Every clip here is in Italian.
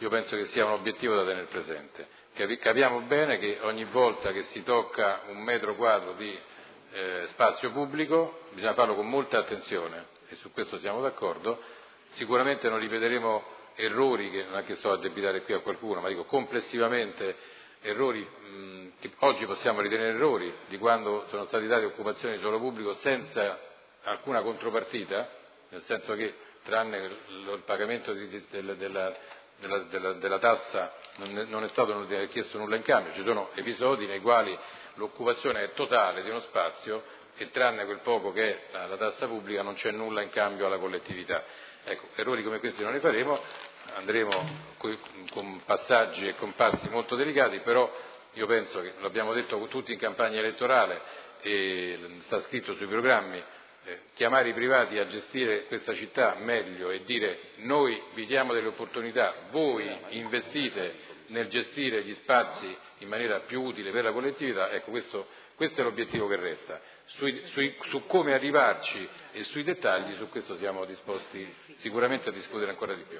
io penso che sia un obiettivo da tenere presente. Capiamo bene che ogni volta che si tocca un metro quadro di spazio pubblico bisogna farlo con molta attenzione e su questo siamo d'accordo. Sicuramente non ripeteremo errori, che non è che sto a addebitare qui a qualcuno, ma dico complessivamente errori che oggi possiamo ritenere errori, di quando sono stati dati occupazioni di suolo pubblico senza alcuna contropartita, nel senso che tranne il pagamento della tassa non è stato chiesto nulla in cambio. Ci sono episodi nei quali l'occupazione è totale di uno spazio e tranne quel poco che è la tassa pubblica non c'è nulla in cambio alla collettività. Ecco, errori come questi non li faremo, andremo con passaggi e con passi molto delicati, però io penso che, l'abbiamo detto tutti in campagna elettorale e sta scritto sui programmi, chiamare i privati a gestire questa città meglio e dire noi vi diamo delle opportunità, voi investite nel gestire gli spazi in maniera più utile per la collettività, ecco questo è l'obiettivo che resta. Su come arrivarci e sui dettagli, su questo siamo disposti sicuramente a discutere ancora di più.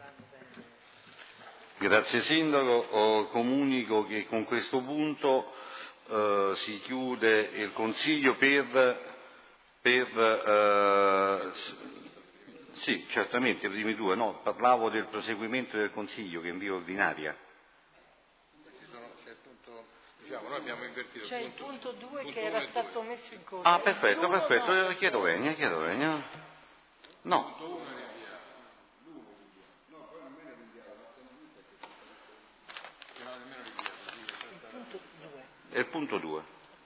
Grazie Sindaco, comunico che con questo punto si chiude il Consiglio sì, certamente, i primi due, no, parlavo del proseguimento del Consiglio che è in via ordinaria. Noi abbiamo invertito c'è il punto 2 che era stato messo in corso. Ah, perfetto, chiedo venia. No. È il punto 2.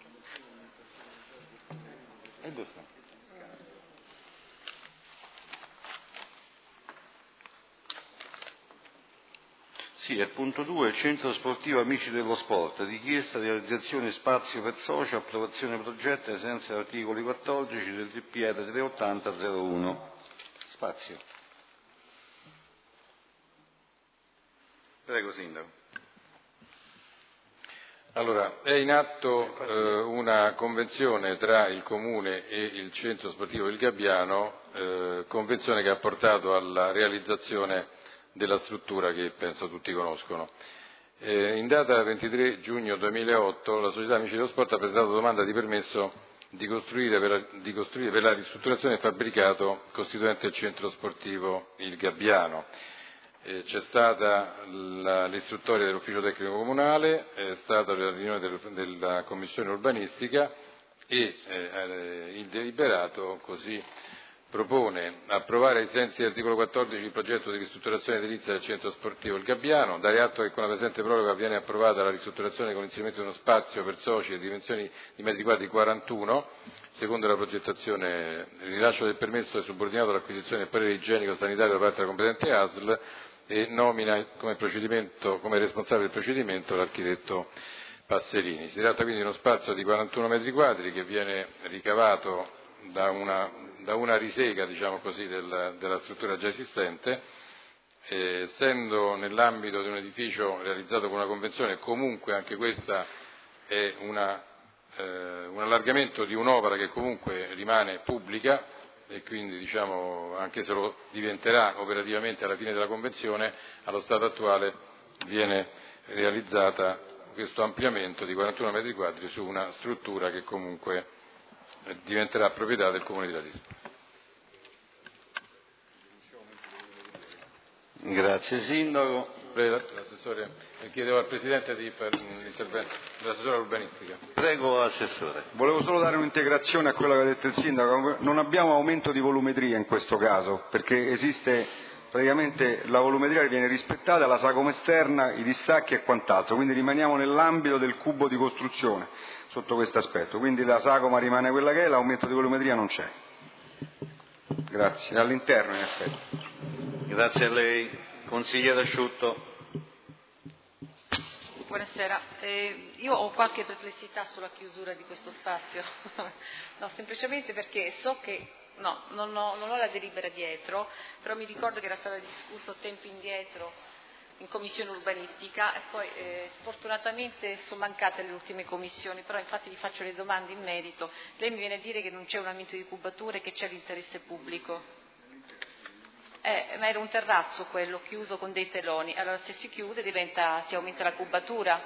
E dove sta? Sì, è il punto 2, il centro sportivo Amici dello Sport, richiesta di realizzazione spazio per soci, approvazione progetto ai sensi degli articoli 14 del DPR 380-01. Spazio. Prego Sindaco. Allora, è in atto una convenzione tra il Comune e il Centro Sportivo Il Gabbiano, convenzione che ha portato alla realizzazione della struttura che penso tutti conoscono. In data 23 giugno 2008 la Società Amici dello Sport ha presentato domanda di permesso di costruire per la ristrutturazione del fabbricato costituente il Centro Sportivo Il Gabbiano. C'è stata l'istruttoria dell'ufficio tecnico comunale, è stata la riunione della commissione urbanistica e il deliberato così propone approvare ai sensi dell'articolo 14 il progetto di ristrutturazione edilizia del centro sportivo Il Gabbiano, dare atto che con la presente proroga viene approvata la ristrutturazione con l'inserimento di uno spazio per soci e dimensioni di metri quadri 41, secondo la progettazione. Il rilascio del permesso è subordinato all'acquisizione del parere igienico-sanitario da parte della competente ASL e nomina come responsabile del procedimento l'architetto Passerini. Si tratta quindi di uno spazio di 41 metri quadri che viene ricavato da una risega, diciamo così, della struttura già esistente, essendo nell'ambito di un edificio realizzato con una convenzione, comunque anche questa è un allargamento di un'opera che comunque rimane pubblica e quindi diciamo, anche se lo diventerà operativamente alla fine della convenzione, allo stato attuale viene realizzata questo ampliamento di 41 metri quadri su una struttura che comunque diventerà proprietà del Comune di Ladispoli. Grazie Sindaco. L'assessore, chiedevo al Presidente di fare un intervento, l'assessore urbanistica. Prego Assessore. Volevo solo dare un'integrazione a quello che ha detto il Sindaco. Non abbiamo aumento di volumetria in questo caso, perché esiste praticamente la volumetria che viene rispettata, la sagoma esterna, i distacchi e quant'altro, quindi rimaniamo nell'ambito del cubo di costruzione sotto questo aspetto, quindi la sagoma rimane quella che è, l'aumento di volumetria non c'è. Grazie, all'interno in effetti. Grazie a lei. Consigliere Asciutto. Buonasera, io ho qualche perplessità sulla chiusura di questo spazio, no, semplicemente perché so che, non ho la delibera dietro, però mi ricordo che era stato discusso tempo indietro in commissione urbanistica e poi sfortunatamente sono mancate le ultime commissioni, però infatti vi faccio le domande in merito. Lei mi viene a dire che non c'è un aumento di cubature e che c'è l'interesse pubblico. Ma era un terrazzo quello, chiuso con dei teloni. Allora se si chiude si aumenta la cubatura.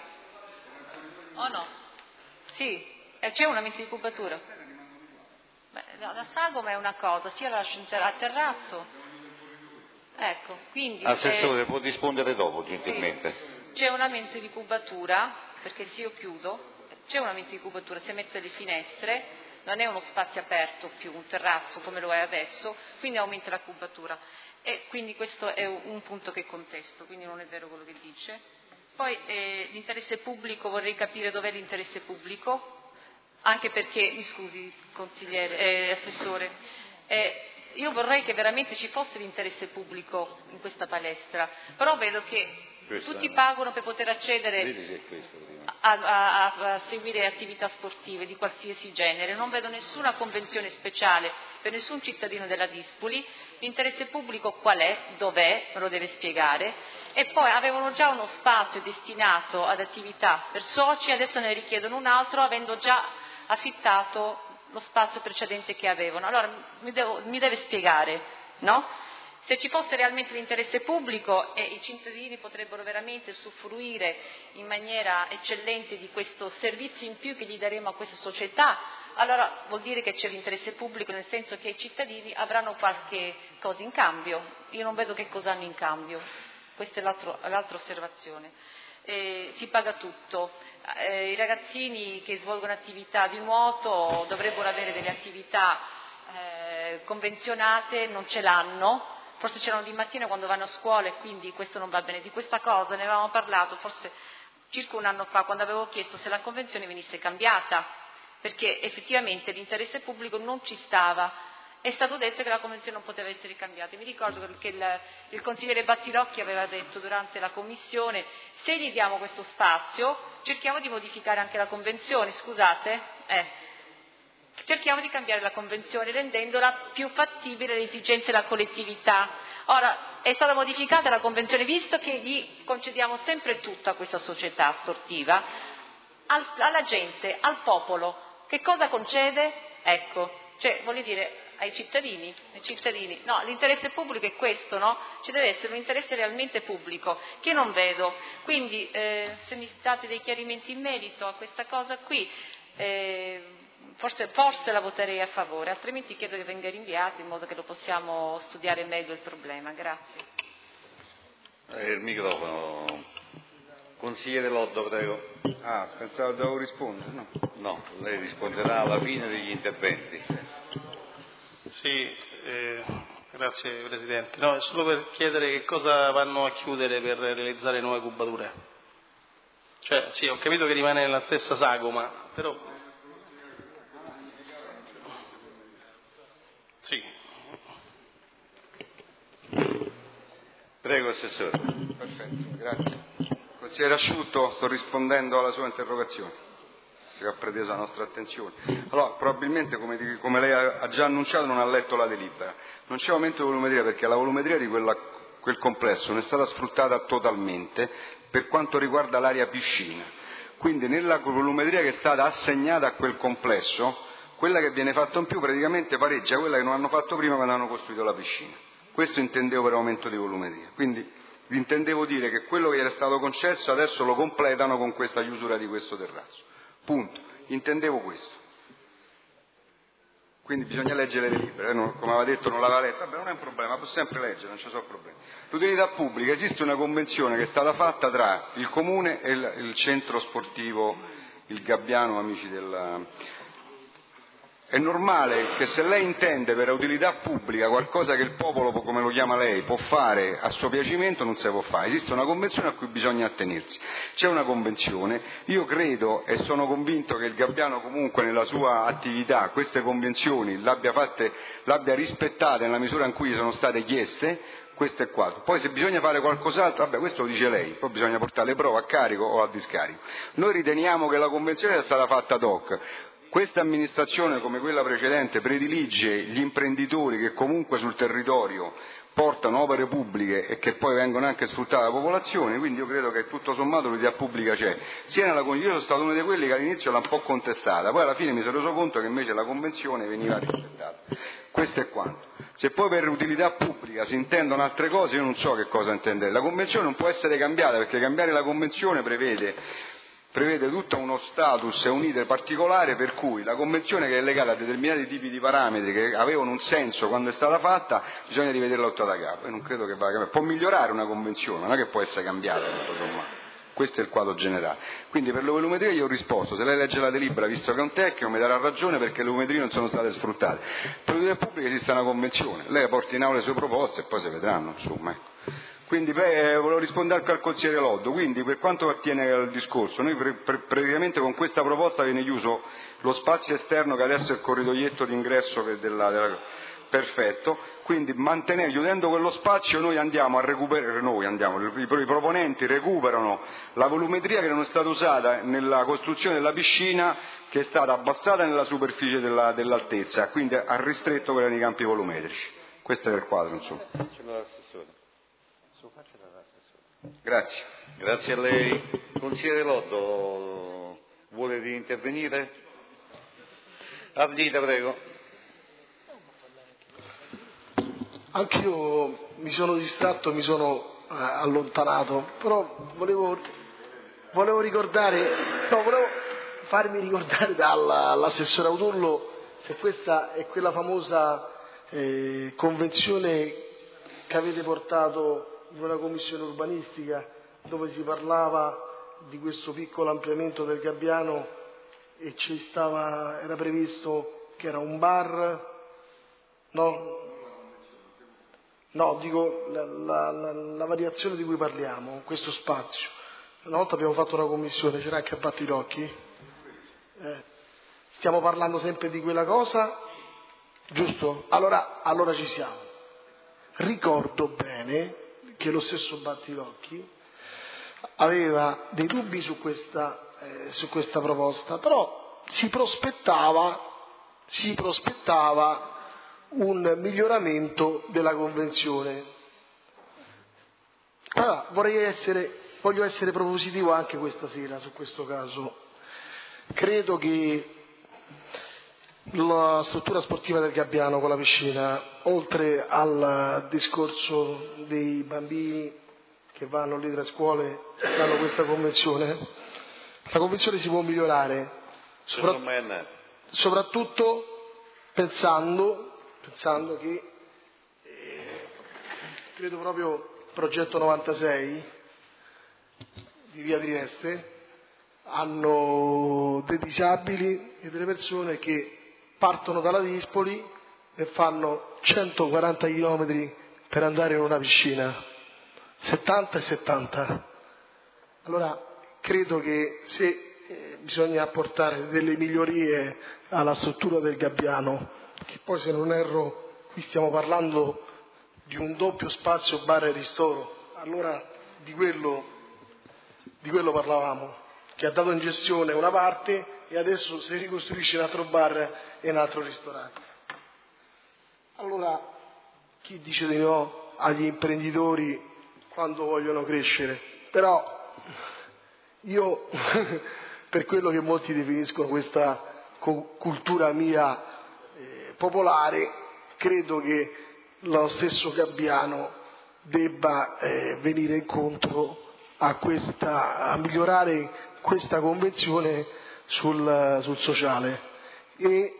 O no? Sì, c'è un aumento di cubatura. Beh, la sagoma è una cosa, sia la a terrazzo. Ecco, quindi... Assessore, può rispondere dopo, gentilmente. Sì, c'è un aumento di cubatura, perché se io chiudo, c'è un aumento di cubatura, si mettono le finestre, non è uno spazio aperto più, un terrazzo come lo è adesso, quindi aumenta la cubatura. E quindi questo è un punto che contesto, quindi non è vero quello che dice. Poi l'interesse pubblico, vorrei capire dov'è l'interesse pubblico, anche perché, mi scusi consigliere, assessore, io vorrei che veramente ci fosse l'interesse pubblico in questa palestra, però vedo che tutti pagano per poter accedere a seguire attività sportive di qualsiasi genere, non vedo nessuna convenzione speciale per nessun cittadino della Dispoli. L'interesse pubblico qual è? Dov'è? Me lo deve spiegare. E poi avevano già uno spazio destinato ad attività per soci, adesso ne richiedono un altro avendo già affittato lo spazio precedente che avevano. Allora mi deve spiegare, no? Se ci fosse realmente l'interesse pubblico e i cittadini potrebbero veramente usufruire in maniera eccellente di questo servizio in più che gli daremo a questa società, allora vuol dire che c'è l'interesse pubblico, nel senso che i cittadini avranno qualche cosa in cambio. Io non vedo che cosa hanno in cambio, questa è l'altra osservazione. Si paga tutto, i ragazzini che svolgono attività di nuoto dovrebbero avere delle attività convenzionate, non ce l'hanno. Forse c'erano di mattina quando vanno a scuola e quindi questo non va bene. Di questa cosa ne avevamo parlato forse circa un anno fa, quando avevo chiesto se la convenzione venisse cambiata, perché effettivamente l'interesse pubblico non ci stava. È stato detto che la convenzione non poteva essere cambiata. Mi ricordo che il consigliere Battirocchi aveva detto durante la commissione: se gli diamo questo spazio cerchiamo di modificare anche la convenzione, cerchiamo di cambiare la convenzione rendendola più fattibile alle esigenze della collettività. Ora, è stata modificata la convenzione, visto che gli concediamo sempre tutto a questa società sportiva, alla gente, al popolo, che cosa concede? Ecco, voglio dire, ai cittadini, no, l'interesse pubblico è questo, no? Ci deve essere un interesse realmente pubblico, che non vedo. Quindi, se mi date dei chiarimenti in merito a questa cosa qui, forse la voterei a favore, altrimenti chiedo che venga rinviato in modo che lo possiamo studiare meglio il problema. Grazie. Il microfono. Consigliere Loddo, prego. Pensavo dovevo rispondere, no? No, lei risponderà alla fine degli interventi. Sì, grazie Presidente. No, è solo per chiedere che cosa vanno a chiudere per realizzare nuove cubature. Cioè, sì, ho capito che rimane nella stessa sagoma, però... Sì. Prego, Assessore. Perfetto, grazie. Consigliere Asciutto, sto rispondendo alla sua interrogazione che ha preteso la nostra attenzione. Allora, probabilmente, come lei ha già annunciato, non ha letto la delibera. Non c'è aumento di volumetria perché la volumetria di quel complesso non è stata sfruttata totalmente per quanto riguarda l'area piscina. Quindi nella volumetria che è stata assegnata a quel complesso, quella che viene fatta in più praticamente pareggia quella che non hanno fatto prima quando hanno costruito la piscina. Questo intendevo per aumento di volumetria. Quindi intendevo dire che quello che era stato concesso adesso lo completano con questa chiusura di questo terrazzo. Punto. Intendevo questo. Quindi bisogna leggere le delibere, come aveva detto non l'aveva letta, vabbè non è un problema, può sempre leggere, non ci sono problemi. L'utilità pubblica, esiste una convenzione che è stata fatta tra il Comune e il centro sportivo, il Gabbiano, amici della... È normale che se lei intende per utilità pubblica qualcosa che il popolo, come lo chiama lei, può fare a suo piacimento, non si può fare. Esiste una convenzione a cui bisogna attenersi. C'è una convenzione, io credo e sono convinto che il Gabbiano comunque nella sua attività queste convenzioni l'abbia rispettate nella misura in cui sono state chieste, questo è quanto. Poi se bisogna fare qualcos'altro, vabbè, questo lo dice lei, poi bisogna portare le prove a carico o a discarico. Noi riteniamo che la convenzione sia stata fatta ad hoc. Questa amministrazione, come quella precedente, predilige gli imprenditori che comunque sul territorio portano opere pubbliche e che poi vengono anche sfruttate dalla popolazione, quindi io credo che tutto sommato l'idea pubblica c'è. Io sono stato uno di quelli che all'inizio l'ha un po' contestata, poi alla fine mi sono reso conto che invece la convenzione veniva rispettata. Questo è quanto. Se poi per utilità pubblica si intendono altre cose, io non so che cosa intendere. La convenzione non può essere cambiata, perché cambiare la convenzione prevede tutto uno status e un iter particolare, per cui la convenzione, che è legata a determinati tipi di parametri che avevano un senso quando è stata fatta, bisogna rivederla tutta da capo. E non credo che vada cambiata. Può migliorare una convenzione, non è che può essere cambiata tutto sommato. Questo è il quadro generale. Quindi per le volumetrie io ho risposto: se lei legge la delibera, visto che è un tecnico, mi darà ragione, perché le volumetrie non sono state sfruttate. Per le utilità pubbliche esiste una convenzione, lei porti in aula le sue proposte e poi si vedranno, insomma, ecco. Quindi volevo rispondere al consigliere Loddo. Quindi, per quanto attiene al discorso, noi praticamente con questa proposta viene chiuso lo spazio esterno, che adesso è il corridoietto d'ingresso perfetto. Quindi chiudendo quello spazio noi andiamo a recuperare, i proponenti recuperano la volumetria che non è stata usata nella costruzione della piscina, che è stata abbassata nella superficie dell'altezza, quindi ha ristretto quella dei campi volumetrici. Questo è il quadro, insomma. Grazie. Grazie a lei. Consigliere Loddo, vuole intervenire? Ardita, prego. Anch'io mi sono distratto, mi sono allontanato, però volevo farmi ricordare dall'assessore Autullo se questa è quella famosa convenzione che avete portato in una commissione urbanistica, dove si parlava di questo piccolo ampliamento del Gabbiano e era previsto che era un bar, no, dico la variazione di cui parliamo, questo spazio. Una volta abbiamo fatto una commissione, c'era anche a Battirocchi. Stiamo parlando sempre di quella cosa, giusto? Allora ci siamo. Ricordo bene che lo stesso Battirocchi aveva dei dubbi su questa proposta, però si prospettava un miglioramento della convenzione. Allora, voglio essere propositivo anche questa sera su questo caso. Credo che la struttura sportiva del Gabbiano con la piscina, oltre al discorso dei bambini che vanno lì dalle scuole e hanno questa convenzione, la convenzione si può migliorare, soprattutto pensando che credo proprio il progetto 96 di via Trieste hanno dei disabili e delle persone che partono dalla Dispoli e fanno 140 km per andare in una piscina, 70 e 70. Allora credo che se bisogna apportare delle migliorie alla struttura del Gabbiano, che poi, se non erro, qui stiamo parlando di un doppio spazio bar e ristoro, allora di quello parlavamo, che ha dato in gestione una parte e adesso si ricostruisce un altro bar e un altro ristorante. Allora, chi dice di no agli imprenditori quando vogliono crescere? Però io, per quello che molti definiscono questa cultura mia popolare, credo che lo stesso Gabbiano debba venire incontro a migliorare questa convenzione sul sociale e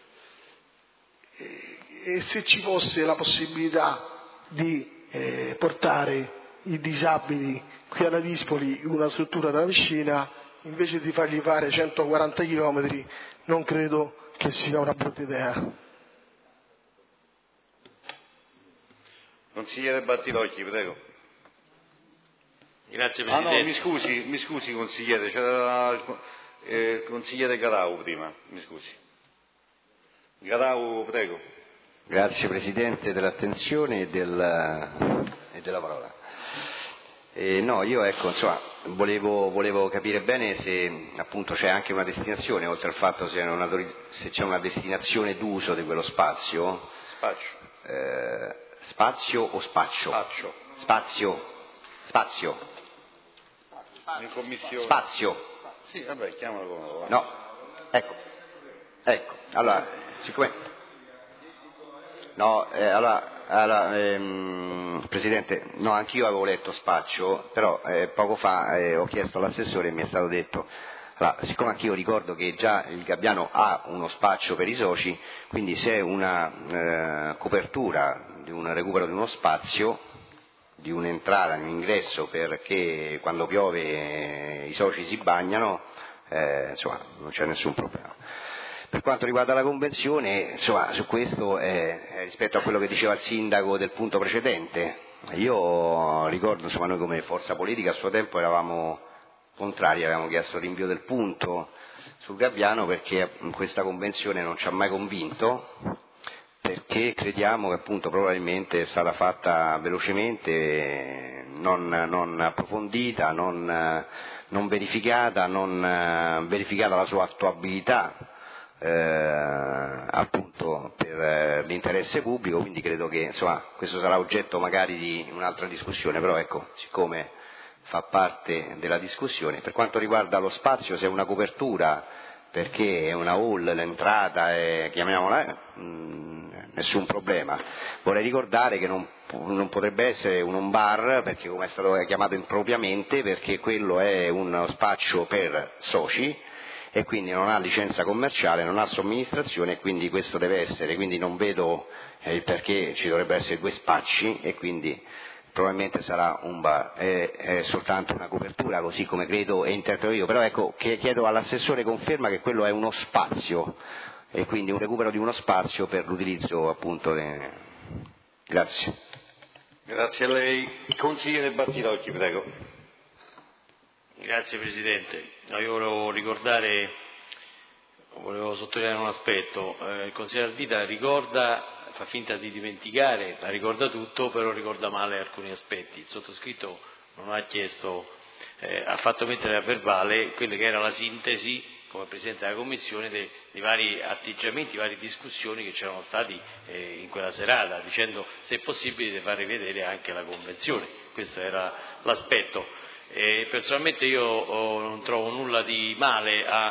se ci fosse la possibilità di portare i disabili qui alla Dispoli in una struttura della vicina, invece di fargli fare 140 km, non credo che sia una brutta idea. Consigliere Battirocchi, prego. Grazie Presidente. No, mi scusi consigliere, c'era il consigliere Garau prima, mi scusi. Garau, prego. Grazie Presidente dell'attenzione e della parola. No, io volevo capire bene se appunto c'è anche una destinazione, oltre al fatto se c'è una destinazione d'uso di quello spazio. Spazio o spaccio? Spazio. In commissione. Spazio. Sì, vabbè, chiamalo come vuoi. No, ecco. Allora, siccome No, Presidente, no, anch'io avevo letto spaccio, però poco fa ho chiesto all'assessore e mi è stato detto, siccome anch'io ricordo che già il Gabbiano ha uno spaccio per i soci, quindi se è una copertura di un recupero di uno spazio, di un'entrata, di un ingresso, perché quando piove i soci si bagnano, insomma, non c'è nessun problema. Per quanto riguarda la convenzione, insomma, su questo rispetto a quello che diceva il sindaco del punto precedente, io ricordo, insomma, noi come forza politica a suo tempo eravamo contrari, avevamo chiesto rinvio del punto sul Gabbiano perché questa convenzione non ci ha mai convinto, perché crediamo che appunto probabilmente è stata fatta velocemente, non approfondita, non verificata, non verificata la sua attuabilità appunto per l'interesse pubblico, quindi credo che insomma questo sarà oggetto magari di un'altra discussione, però ecco, siccome fa parte della discussione, per quanto riguarda lo spazio, se è una copertura perché è una hall, l'entrata è, chiamiamola, nessun problema. Vorrei ricordare che non potrebbe essere un bar, perché come è stato chiamato impropriamente, perché quello è uno spaccio per soci e quindi non ha licenza commerciale, non ha somministrazione e quindi questo deve essere, quindi non vedo il perché ci dovrebbero essere due spacci e quindi probabilmente sarà un bar, è soltanto una copertura, così come credo e interpreto io, però ecco che chiedo all'assessore conferma che quello è uno spazio e quindi un recupero di uno spazio per l'utilizzo appunto Grazie. Grazie a lei. Consigliere Battirocchi, prego. Grazie Presidente. Io volevo sottolineare un aspetto. Il consigliere Ardita fa finta di dimenticare, ma ricorda tutto, però ricorda male alcuni aspetti. Il sottoscritto non ha chiesto, ha fatto mettere a verbale quella che era la sintesi, come Presidente della Commissione, dei vari atteggiamenti, varie discussioni che c'erano stati in quella serata, dicendo se è possibile di far rivedere anche la Convenzione. Questo era l'aspetto. Personalmente io non trovo nulla di male a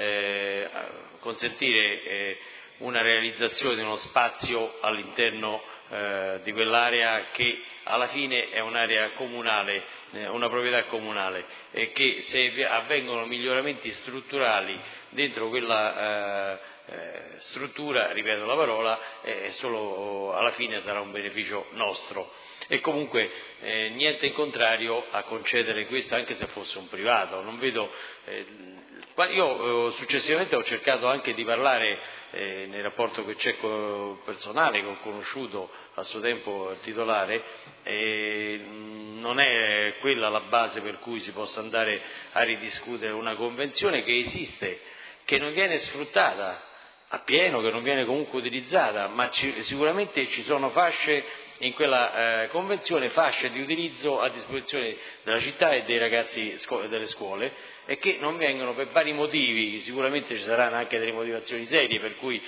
consentire una realizzazione di uno spazio all'interno di quell'area che alla fine è un'area comunale, una proprietà comunale, e che se avvengono miglioramenti strutturali dentro quella struttura, ripeto la parola, solo alla fine sarà un beneficio nostro. E comunque niente in contrario a concedere questo anche se fosse un privato. Non vedo, io successivamente ho cercato anche di parlare nel rapporto che c'è personale, che ho conosciuto a suo tempo il titolare, non è quella la base per cui si possa andare a ridiscutere una convenzione che esiste, che non viene sfruttata appieno, che non viene comunque utilizzata, ma sicuramente ci sono fasce in quella convenzione, fasce di utilizzo a disposizione della città e dei ragazzi delle scuole, e che non vengono per vari motivi, sicuramente ci saranno anche delle motivazioni serie per cui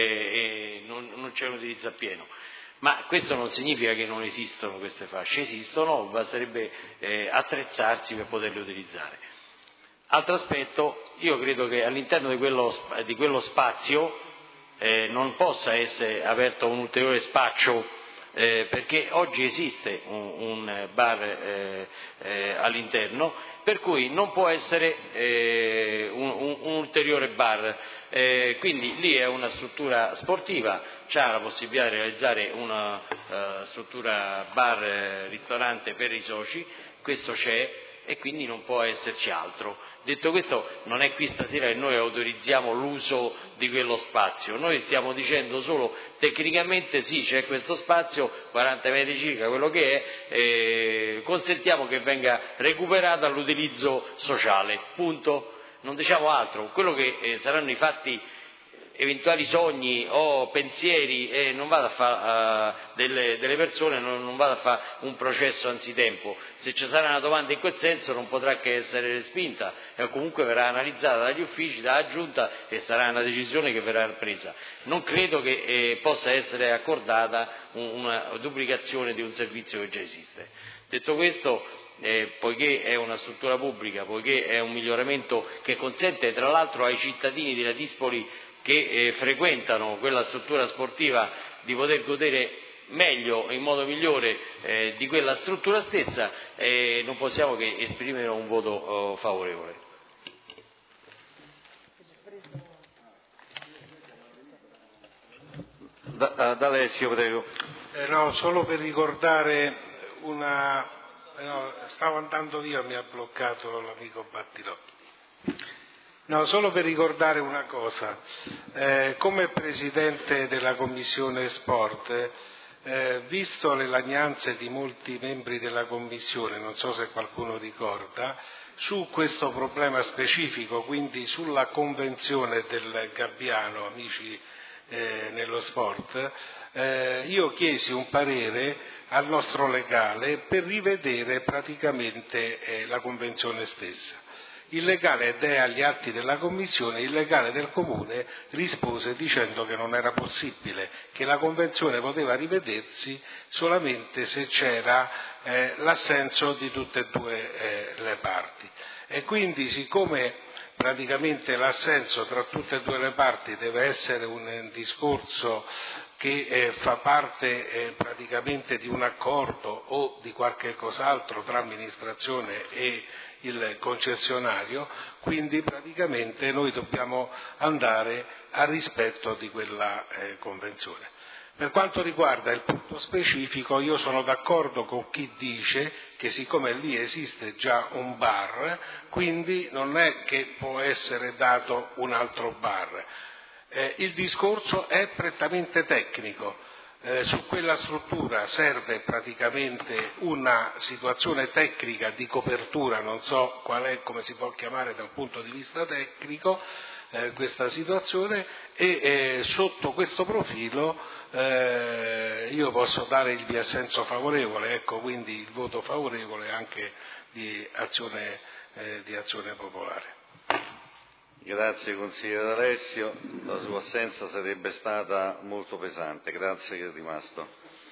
non c'è un utilizzo appieno. Ma questo non significa che non esistono queste fasce, esistono, basterebbe attrezzarsi per poterle utilizzare. Altro aspetto, io credo che all'interno di quello spazio non possa essere aperto un ulteriore spaccio, perché oggi esiste un bar all'interno, per cui non può essere un ulteriore bar, quindi lì è una struttura sportiva, c'ha la possibilità di realizzare una struttura bar-ristorante per i soci, questo c'è e quindi non può esserci altro. Detto questo, non è qui stasera che noi autorizziamo l'uso di quello spazio, noi stiamo dicendo solo tecnicamente sì, c'è questo spazio, 40 metri circa, quello che è, consentiamo che venga recuperato all'utilizzo sociale, punto, non diciamo altro. Quello che saranno i fatti, eventuali sogni o pensieri, non vado a fare delle persone, non vado a fare un processo anzitempo. Se ci sarà una domanda in quel senso non potrà che essere respinta e comunque verrà analizzata dagli uffici, dalla Giunta, e sarà una decisione che verrà presa. Non credo che possa essere accordata una duplicazione di un servizio che già esiste. Detto questo, poiché è una struttura pubblica, poiché è un miglioramento che consente tra l'altro ai cittadini della Dispoli che frequentano quella struttura sportiva di poter godere meglio, in modo migliore di quella struttura stessa, non possiamo che esprimere un voto favorevole. D'Alessio, prego. No, solo per ricordare stavo andando via, mi ha bloccato l'amico Battilotto. No, solo per ricordare una cosa, come Presidente della Commissione Sport, visto le lagnanze di molti membri della Commissione, non so se qualcuno ricorda, su questo problema specifico, quindi sulla convenzione del Gabbiano, Amici nello Sport, io chiesi un parere al nostro legale per rivedere praticamente la convenzione stessa. Il legale, ed è agli atti della commissione, il legale del comune rispose dicendo che non era possibile, che la convenzione poteva rivedersi solamente se c'era l'assenso di tutte e due le parti. E quindi, siccome praticamente l'assenso tra tutte e due le parti deve essere un discorso che fa parte praticamente di un accordo o di qualche cos'altro tra amministrazione e il concessionario, quindi praticamente noi dobbiamo andare al rispetto di quella convenzione. Per quanto riguarda il punto specifico, io sono d'accordo con chi dice che siccome lì esiste già un bar, quindi non è che può essere dato un altro bar. Il discorso è prettamente tecnico. Su quella struttura serve praticamente una situazione tecnica di copertura, non so qual è, come si può chiamare da un punto di vista tecnico questa situazione, e sotto questo profilo io posso dare il mio assenso favorevole, ecco, quindi il voto favorevole anche di Azione Popolare. Grazie consigliere D'Alessio, la sua assenza sarebbe stata molto pesante, grazie che è rimasto.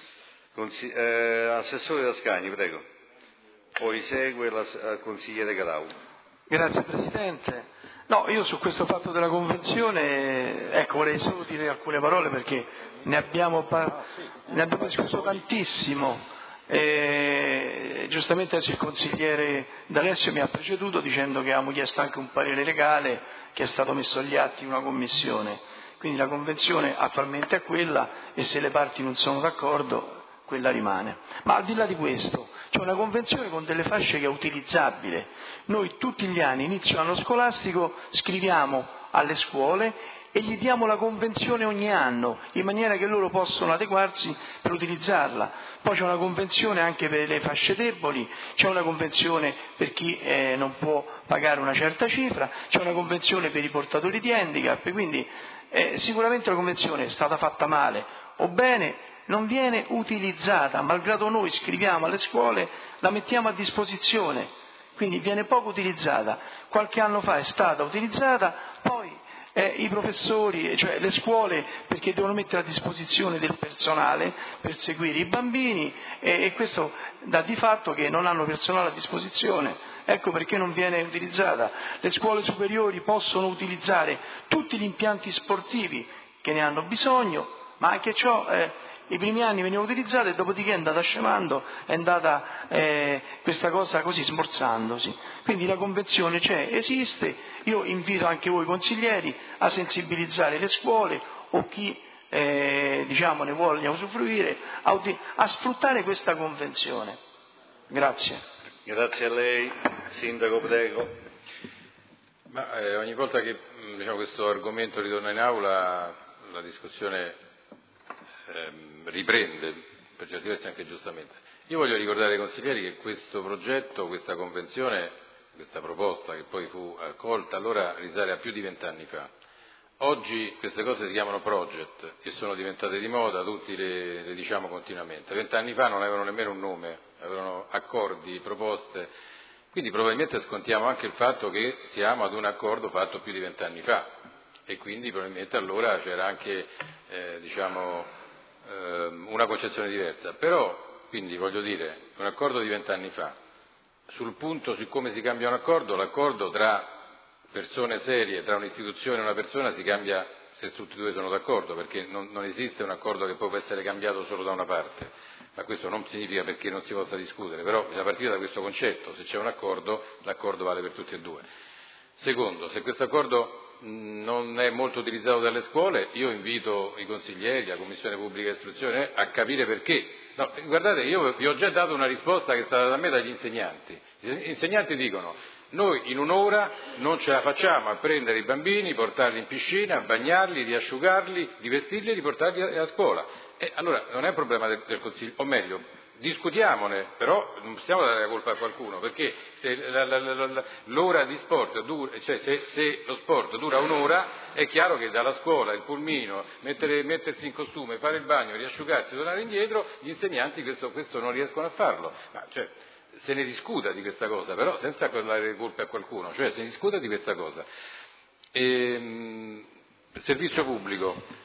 Assessore D'Ascagni, prego. Poi segue il consigliere Garau. Grazie Presidente. No, io su questo fatto della convenzione, vorrei solo dire alcune parole perché ne abbiamo discusso tantissimo. Giustamente adesso il consigliere D'Alessio mi ha preceduto dicendo che avevamo chiesto anche un parere legale che è stato messo agli atti in una commissione, quindi la convenzione attualmente è quella e se le parti non sono d'accordo quella rimane. Ma al di là di questo c'è una convenzione con delle fasce che è utilizzabile. Noi tutti gli anni, inizio anno scolastico, scriviamo alle scuole e gli diamo la convenzione ogni anno, in maniera che loro possono adeguarsi per utilizzarla. Poi c'è una convenzione anche per le fasce deboli, c'è una convenzione per chi non può pagare una certa cifra, c'è una convenzione per i portatori di handicap, quindi sicuramente la convenzione è stata fatta male o bene, non viene utilizzata, malgrado noi scriviamo alle scuole, la mettiamo a disposizione, quindi viene poco utilizzata. Qualche anno fa è stata utilizzata, poi i professori, cioè le scuole, perché devono mettere a disposizione del personale per seguire i bambini e questo dà di fatto che non hanno personale a disposizione. Ecco perché non viene utilizzata. Le scuole superiori possono utilizzare tutti gli impianti sportivi che ne hanno bisogno, ma anche ciò i primi anni veniva utilizzata e dopodiché è andata scemando, è andata questa cosa così smorzandosi. Quindi la convenzione c'è, esiste, io invito anche voi consiglieri a sensibilizzare le scuole o chi ne voglia usufruire a sfruttare questa convenzione. Grazie. Grazie a lei. Sindaco, prego. Ma ogni volta che questo argomento ritorna in aula la discussione riprende, per certi versi anche giustamente. Io voglio ricordare ai consiglieri che questo progetto, questa convenzione, questa proposta che poi fu accolta, allora risale a più di 20 anni fa. Oggi queste cose si chiamano project e sono diventate di moda, tutti le diciamo continuamente. 20 anni fa non avevano nemmeno un nome, avevano accordi, proposte, quindi probabilmente scontiamo anche il fatto che siamo ad un accordo fatto più di 20 anni fa e quindi probabilmente allora c'era anche una concezione diversa. Però, quindi voglio dire, un accordo di 20 anni fa, sul punto su come si cambia un accordo, l'accordo tra persone serie, tra un'istituzione e una persona si cambia se tutti e due sono d'accordo, perché non esiste un accordo che può essere cambiato solo da una parte, ma questo non significa perché non si possa discutere, però bisogna partire da questo concetto: se c'è un accordo, l'accordo vale per tutti e due. Secondo, se questo accordo non è molto utilizzato dalle scuole, io invito i consiglieri, la Commissione Pubblica Istruzione a capire perché. No, guardate, io vi ho già dato una risposta che è stata da me dagli insegnanti. Gli insegnanti dicono: noi in un'ora non ce la facciamo a prendere i bambini, portarli in piscina, bagnarli, riasciugarli, rivestirli e riportarli a scuola. E allora non è un problema del Consiglio, o meglio, discutiamone, però non possiamo dare la colpa a qualcuno, perché se l'ora di sport dura, cioè se lo sport dura un'ora, è chiaro che dalla scuola, il pulmino, mettersi in costume, fare il bagno, riasciugarsi, tornare indietro, gli insegnanti questo non riescono a farlo. Ma, cioè, se ne discuta di questa cosa, però senza dare le colpe a qualcuno, cioè se ne discuta di questa cosa. Servizio pubblico.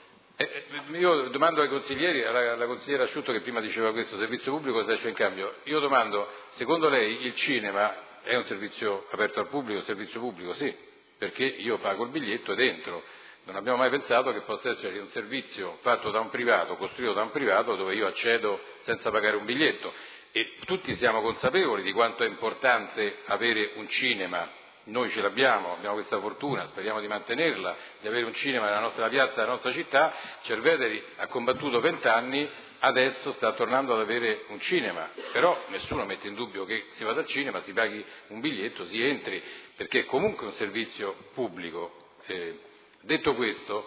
Io domando ai consiglieri, alla consigliera Asciutto che prima diceva questo, servizio pubblico cosa c'è in cambio? Io domando, secondo lei il cinema è un servizio aperto al pubblico, servizio pubblico? Sì, perché io pago il biglietto ed entro. Non abbiamo mai pensato che possa essere un servizio fatto da un privato, costruito da un privato, dove io accedo senza pagare un biglietto. E tutti siamo consapevoli di quanto è importante avere un cinema. Noi ce l'abbiamo, abbiamo questa fortuna, speriamo di mantenerla, di avere un cinema nella nostra piazza, nella nostra città. Cerveteri ha combattuto 20 anni, adesso sta tornando ad avere un cinema, però nessuno mette in dubbio che si vada al cinema, si paghi un biglietto, si entri, perché è comunque un servizio pubblico. Detto questo,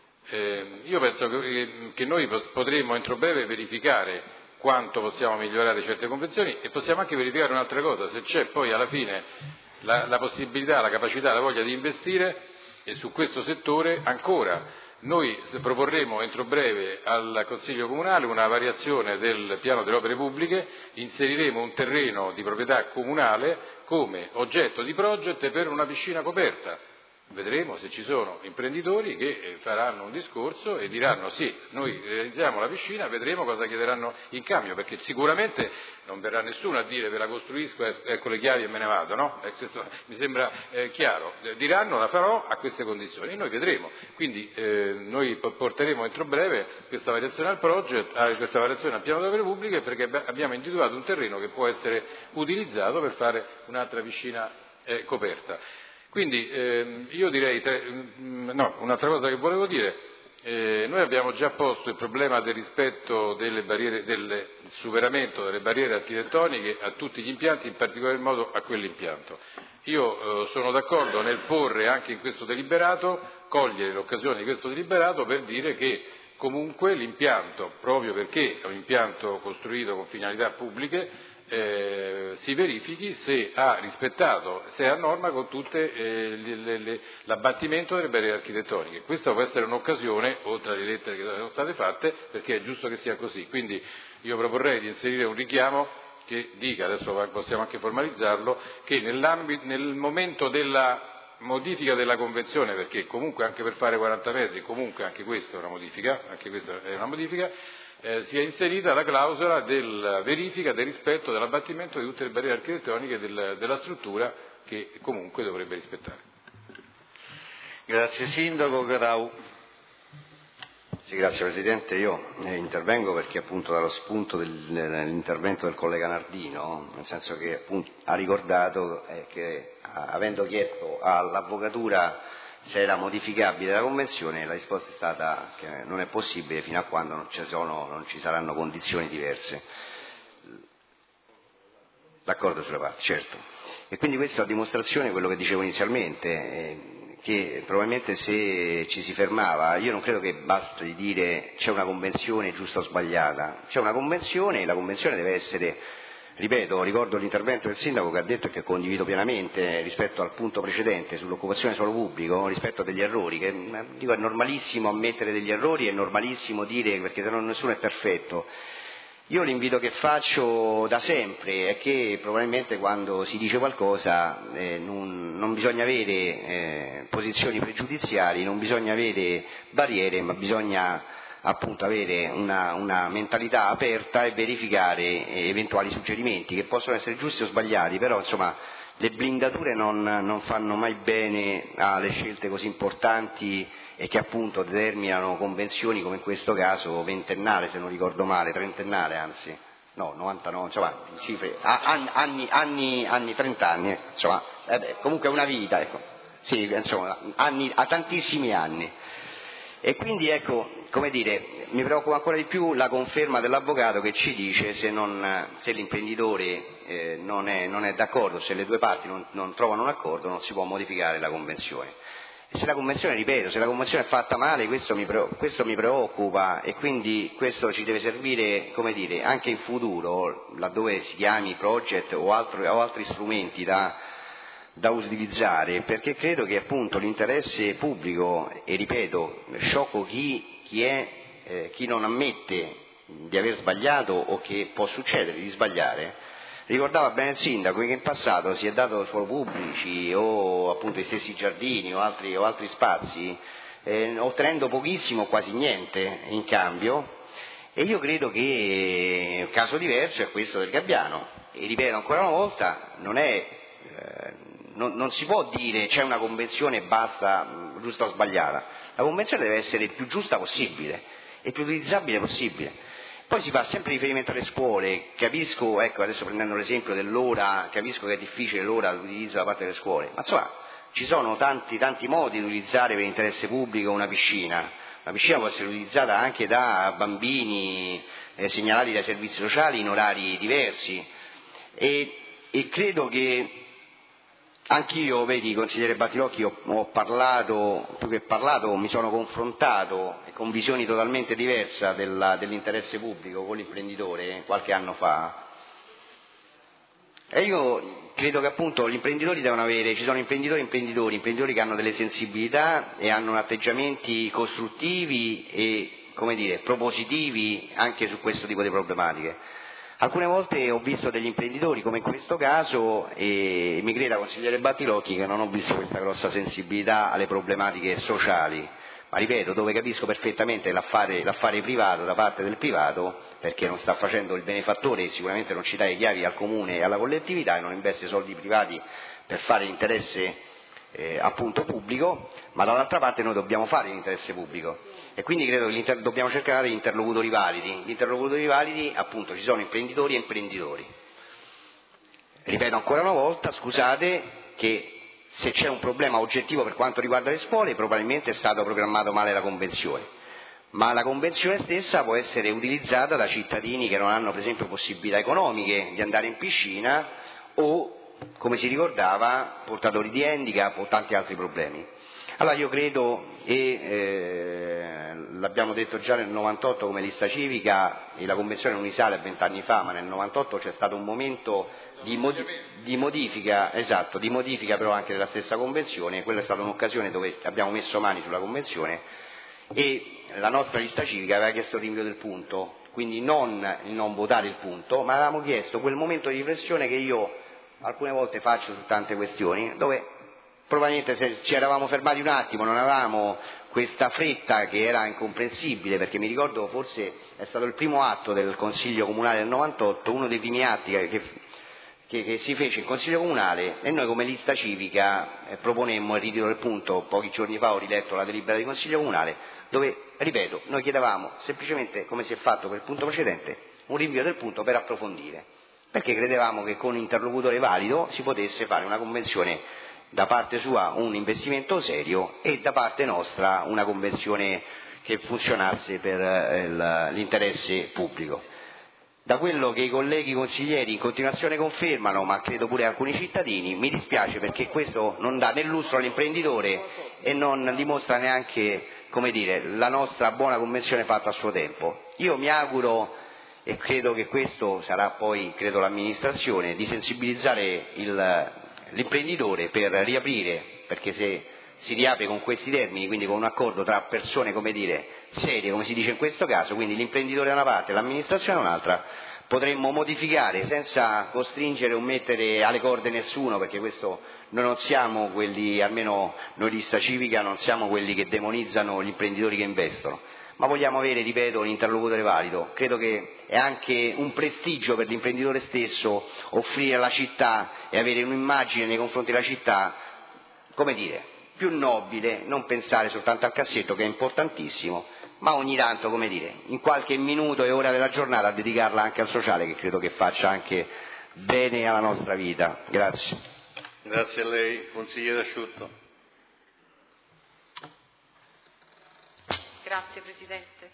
io penso che noi potremmo entro breve verificare quanto possiamo migliorare certe convenzioni e possiamo anche verificare un'altra cosa: se c'è poi alla fine la possibilità, la capacità, la voglia di investire su questo settore ancora. Noi proporremo entro breve al Consiglio Comunale una variazione del piano delle opere pubbliche, inseriremo un terreno di proprietà comunale come oggetto di progetto per una piscina coperta. Vedremo se ci sono imprenditori che faranno un discorso e diranno sì, noi realizziamo la piscina, vedremo cosa chiederanno in cambio, perché sicuramente non verrà nessuno a dire ve la costruisco, ecco le chiavi e me ne vado, no? Questo mi sembra chiaro. Diranno la farò a queste condizioni e noi vedremo. Quindi noi porteremo entro breve questa variazione al project, questa variazione al piano delle opere pubbliche, perché abbiamo individuato un terreno che può essere utilizzato per fare un'altra piscina coperta. Quindi io direi, un'altra cosa che volevo dire, noi abbiamo già posto il problema del rispetto delle barriere, del superamento delle barriere architettoniche a tutti gli impianti, in particolar modo a quell'impianto. Io sono d'accordo nel porre anche in questo deliberato, cogliere l'occasione di questo deliberato per dire che comunque l'impianto, proprio perché è un impianto costruito con finalità pubbliche, si verifichi se ha rispettato, se è a norma con tutte l'abbattimento delle barriere architettoniche. Questa può essere un'occasione, oltre alle lettere che sono state fatte, perché è giusto che sia così. Quindi io proporrei di inserire un richiamo che dica, adesso possiamo anche formalizzarlo, che nel momento della modifica della convenzione, perché comunque anche per fare 40 metri, comunque anche questa è una modifica, sia inserita la clausola della verifica del rispetto dell'abbattimento di tutte le barriere architettoniche della struttura, che comunque dovrebbe rispettare. Grazie Sindaco. Garau. Sì, grazie Presidente. Io intervengo perché appunto dallo spunto dell'intervento del collega Nardino, nel senso che appunto ha ricordato che avendo chiesto all'Avvocatura se era modificabile la Convenzione, la risposta è stata che non è possibile fino a quando non ci saranno condizioni diverse. D'accordo sulla parte, certo. E quindi questa è la dimostrazione di quello che dicevo inizialmente, che probabilmente se ci si fermava, io non credo che basti dire c'è una convenzione giusta o sbagliata, c'è una convenzione e la convenzione deve essere, ripeto, ricordo l'intervento del Sindaco che ha detto e che condivido pienamente rispetto al punto precedente sull'occupazione suolo pubblico, rispetto a degli errori, che dico è normalissimo ammettere degli errori, è normalissimo dire, perché se no nessuno è perfetto. Io l'invito che faccio da sempre è che probabilmente quando si dice qualcosa non bisogna avere posizioni pregiudiziali, non bisogna avere barriere, ma bisogna appunto avere una mentalità aperta e verificare eventuali suggerimenti che possono essere giusti o sbagliati, però insomma le blindature non fanno mai bene alle scelte così importanti e che appunto determinano convenzioni come in questo caso ventennale, se non ricordo male, trentennale anzi, no, 99, insomma, cifre, anni 30 anni, insomma, comunque una vita, ecco, sì, insomma, a tantissimi anni. E quindi ecco, come dire, mi preoccupa ancora di più la conferma dell'avvocato che ci dice se l'imprenditore non è d'accordo, se le due parti non trovano un accordo, non si può modificare la convenzione. E se la convenzione, ripeto, se la convenzione è fatta male, questo mi preoccupa, e quindi questo ci deve servire, come dire, anche in futuro, laddove si chiami project o altri strumenti da utilizzare, perché credo che appunto l'interesse pubblico, e ripeto, sciocco chi non ammette di aver sbagliato o che può succedere di sbagliare. Ricordava bene il sindaco che in passato si è dato suoli pubblici o appunto i stessi giardini o altri spazi, ottenendo pochissimo o quasi niente in cambio, e io credo che un caso diverso è questo del Gabbiano, e ripeto ancora una volta, non si può dire c'è una convenzione e basta, giusta o sbagliata. La convenzione deve essere il più giusta possibile e il più utilizzabile possibile. Poi si fa sempre riferimento alle scuole, capisco, ecco, adesso prendendo l'esempio dell'ora, capisco che è difficile l'ora l'utilizzo da parte delle scuole, ma insomma ci sono tanti modi di utilizzare per interesse pubblico una piscina. La piscina può essere utilizzata anche da bambini segnalati dai servizi sociali in orari diversi, e credo che anch'io, vedi, consigliere Battilocchi, ho parlato, più che parlato, mi sono confrontato con visioni totalmente diverse dell'interesse pubblico con l'imprenditore qualche anno fa, e io credo che appunto gli imprenditori devono avere, ci sono imprenditori che hanno delle sensibilità e hanno atteggiamenti costruttivi e, come dire, propositivi anche su questo tipo di problematiche. Alcune volte ho visto degli imprenditori, come in questo caso, e mi creda, consigliere Battilocchi, che non ho visto questa grossa sensibilità alle problematiche sociali, ma ripeto, dove capisco perfettamente l'affare privato da parte del privato, perché non sta facendo il benefattore e sicuramente non ci dà le chiavi al comune e alla collettività e non investe soldi privati per fare l'interesse appunto pubblico, ma dall'altra parte noi dobbiamo fare l'interesse pubblico. E quindi credo che dobbiamo cercare interlocutori validi. Gli interlocutori validi, appunto, ci sono imprenditori e imprenditori. Ripeto ancora una volta, scusate, che se c'è un problema oggettivo per quanto riguarda le scuole, probabilmente è stato programmato male la convenzione. Ma la convenzione stessa può essere utilizzata da cittadini che non hanno, per esempio, possibilità economiche di andare in piscina o, come si ricordava, portatori di handicap o tanti altri problemi. Allora io credo, e l'abbiamo detto già nel 98 come lista civica, e la convenzione non risale a 20 anni fa, ma nel 98 c'è stato un momento di modifica, esatto, di modifica però anche della stessa convenzione. Quella è stata un'occasione dove abbiamo messo mani sulla convenzione e la nostra lista civica aveva chiesto il rinvio del punto, quindi non votare il punto, ma avevamo chiesto quel momento di riflessione che io alcune volte faccio su tante questioni, dove probabilmente se ci eravamo fermati un attimo, non avevamo questa fretta che era incomprensibile, perché mi ricordo forse è stato il primo atto del Consiglio Comunale del 98, uno dei primi atti che si fece in Consiglio Comunale, e noi come lista civica proponemmo il ritiro del punto. Pochi giorni fa ho riletto la delibera di Consiglio Comunale dove, ripeto, noi chiedevamo semplicemente, come si è fatto per il punto precedente, un rinvio del punto per approfondire, perché credevamo che con un interlocutore valido si potesse fare una convenzione, da parte sua un investimento serio e da parte nostra una convenzione che funzionasse per l'interesse pubblico. Da quello che i colleghi consiglieri in continuazione confermano, ma credo pure alcuni cittadini, mi dispiace perché questo non dà né lustro all'imprenditore e non dimostra neanche, come dire, la nostra buona convenzione fatta a suo tempo. Io mi auguro, e credo che questo sarà poi, credo, l'amministrazione, di sensibilizzare l'imprenditore per riaprire, perché se si riapre con questi termini, quindi con un accordo tra persone, come dire, serie, come si dice in questo caso, quindi l'imprenditore da una parte e l'amministrazione da un'altra, potremmo modificare senza costringere o mettere alle corde nessuno, perché questo noi non siamo quelli, almeno noi lista civica, non siamo quelli che demonizzano gli imprenditori che investono, ma vogliamo avere, ripeto, un interlocutore valido. Credo che è anche un prestigio per l'imprenditore stesso offrire alla città e avere un'immagine nei confronti della città, come dire, più nobile, non pensare soltanto al cassetto, che è importantissimo, ma ogni tanto, come dire, in qualche minuto e ora della giornata dedicarla anche al sociale, che credo che faccia anche bene alla nostra vita. Grazie. Grazie a lei. Consigliere Asciutto. Grazie Presidente.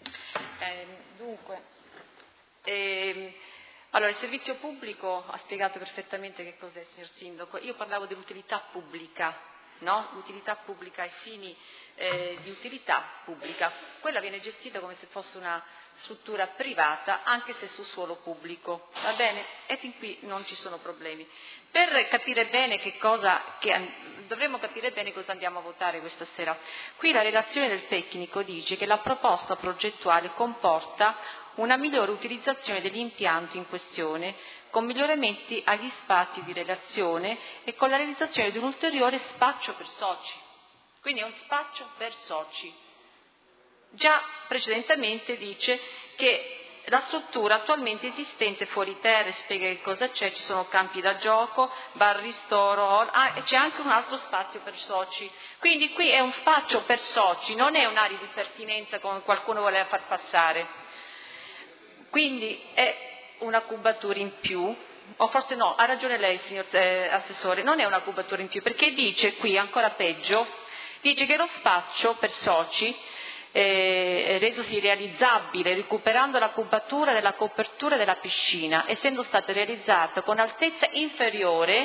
Allora, il servizio pubblico ha spiegato perfettamente che cos'è, signor Sindaco. Io parlavo dell'utilità pubblica, no? L'utilità pubblica ai fini di utilità pubblica. Quella viene gestita come se fosse una struttura privata, anche se su suolo pubblico, va bene? E fin qui non ci sono problemi. Per capire bene dovremmo capire bene cosa andiamo a votare questa sera. Qui la relazione del tecnico dice che la proposta progettuale comporta una migliore utilizzazione degli impianti in questione, con miglioramenti agli spazi di relazione e con la realizzazione di un ulteriore spaccio per soci. Quindi è un spaccio per soci. Già precedentemente dice che la struttura attualmente esistente fuori terra, spiega che cosa c'è, ci sono campi da gioco, bar ristoro, e c'è anche un altro spazio per soci. Quindi qui è un spaccio per soci, non è un'area di pertinenza come qualcuno voleva far passare. Quindi è una cubatura in più, o forse no, ha ragione lei signor Assessore, non è una cubatura in più, perché dice qui, ancora peggio, dice che lo spaccio per soci resosi realizzabile recuperando la cubatura della copertura della piscina, essendo stata realizzata con altezza inferiore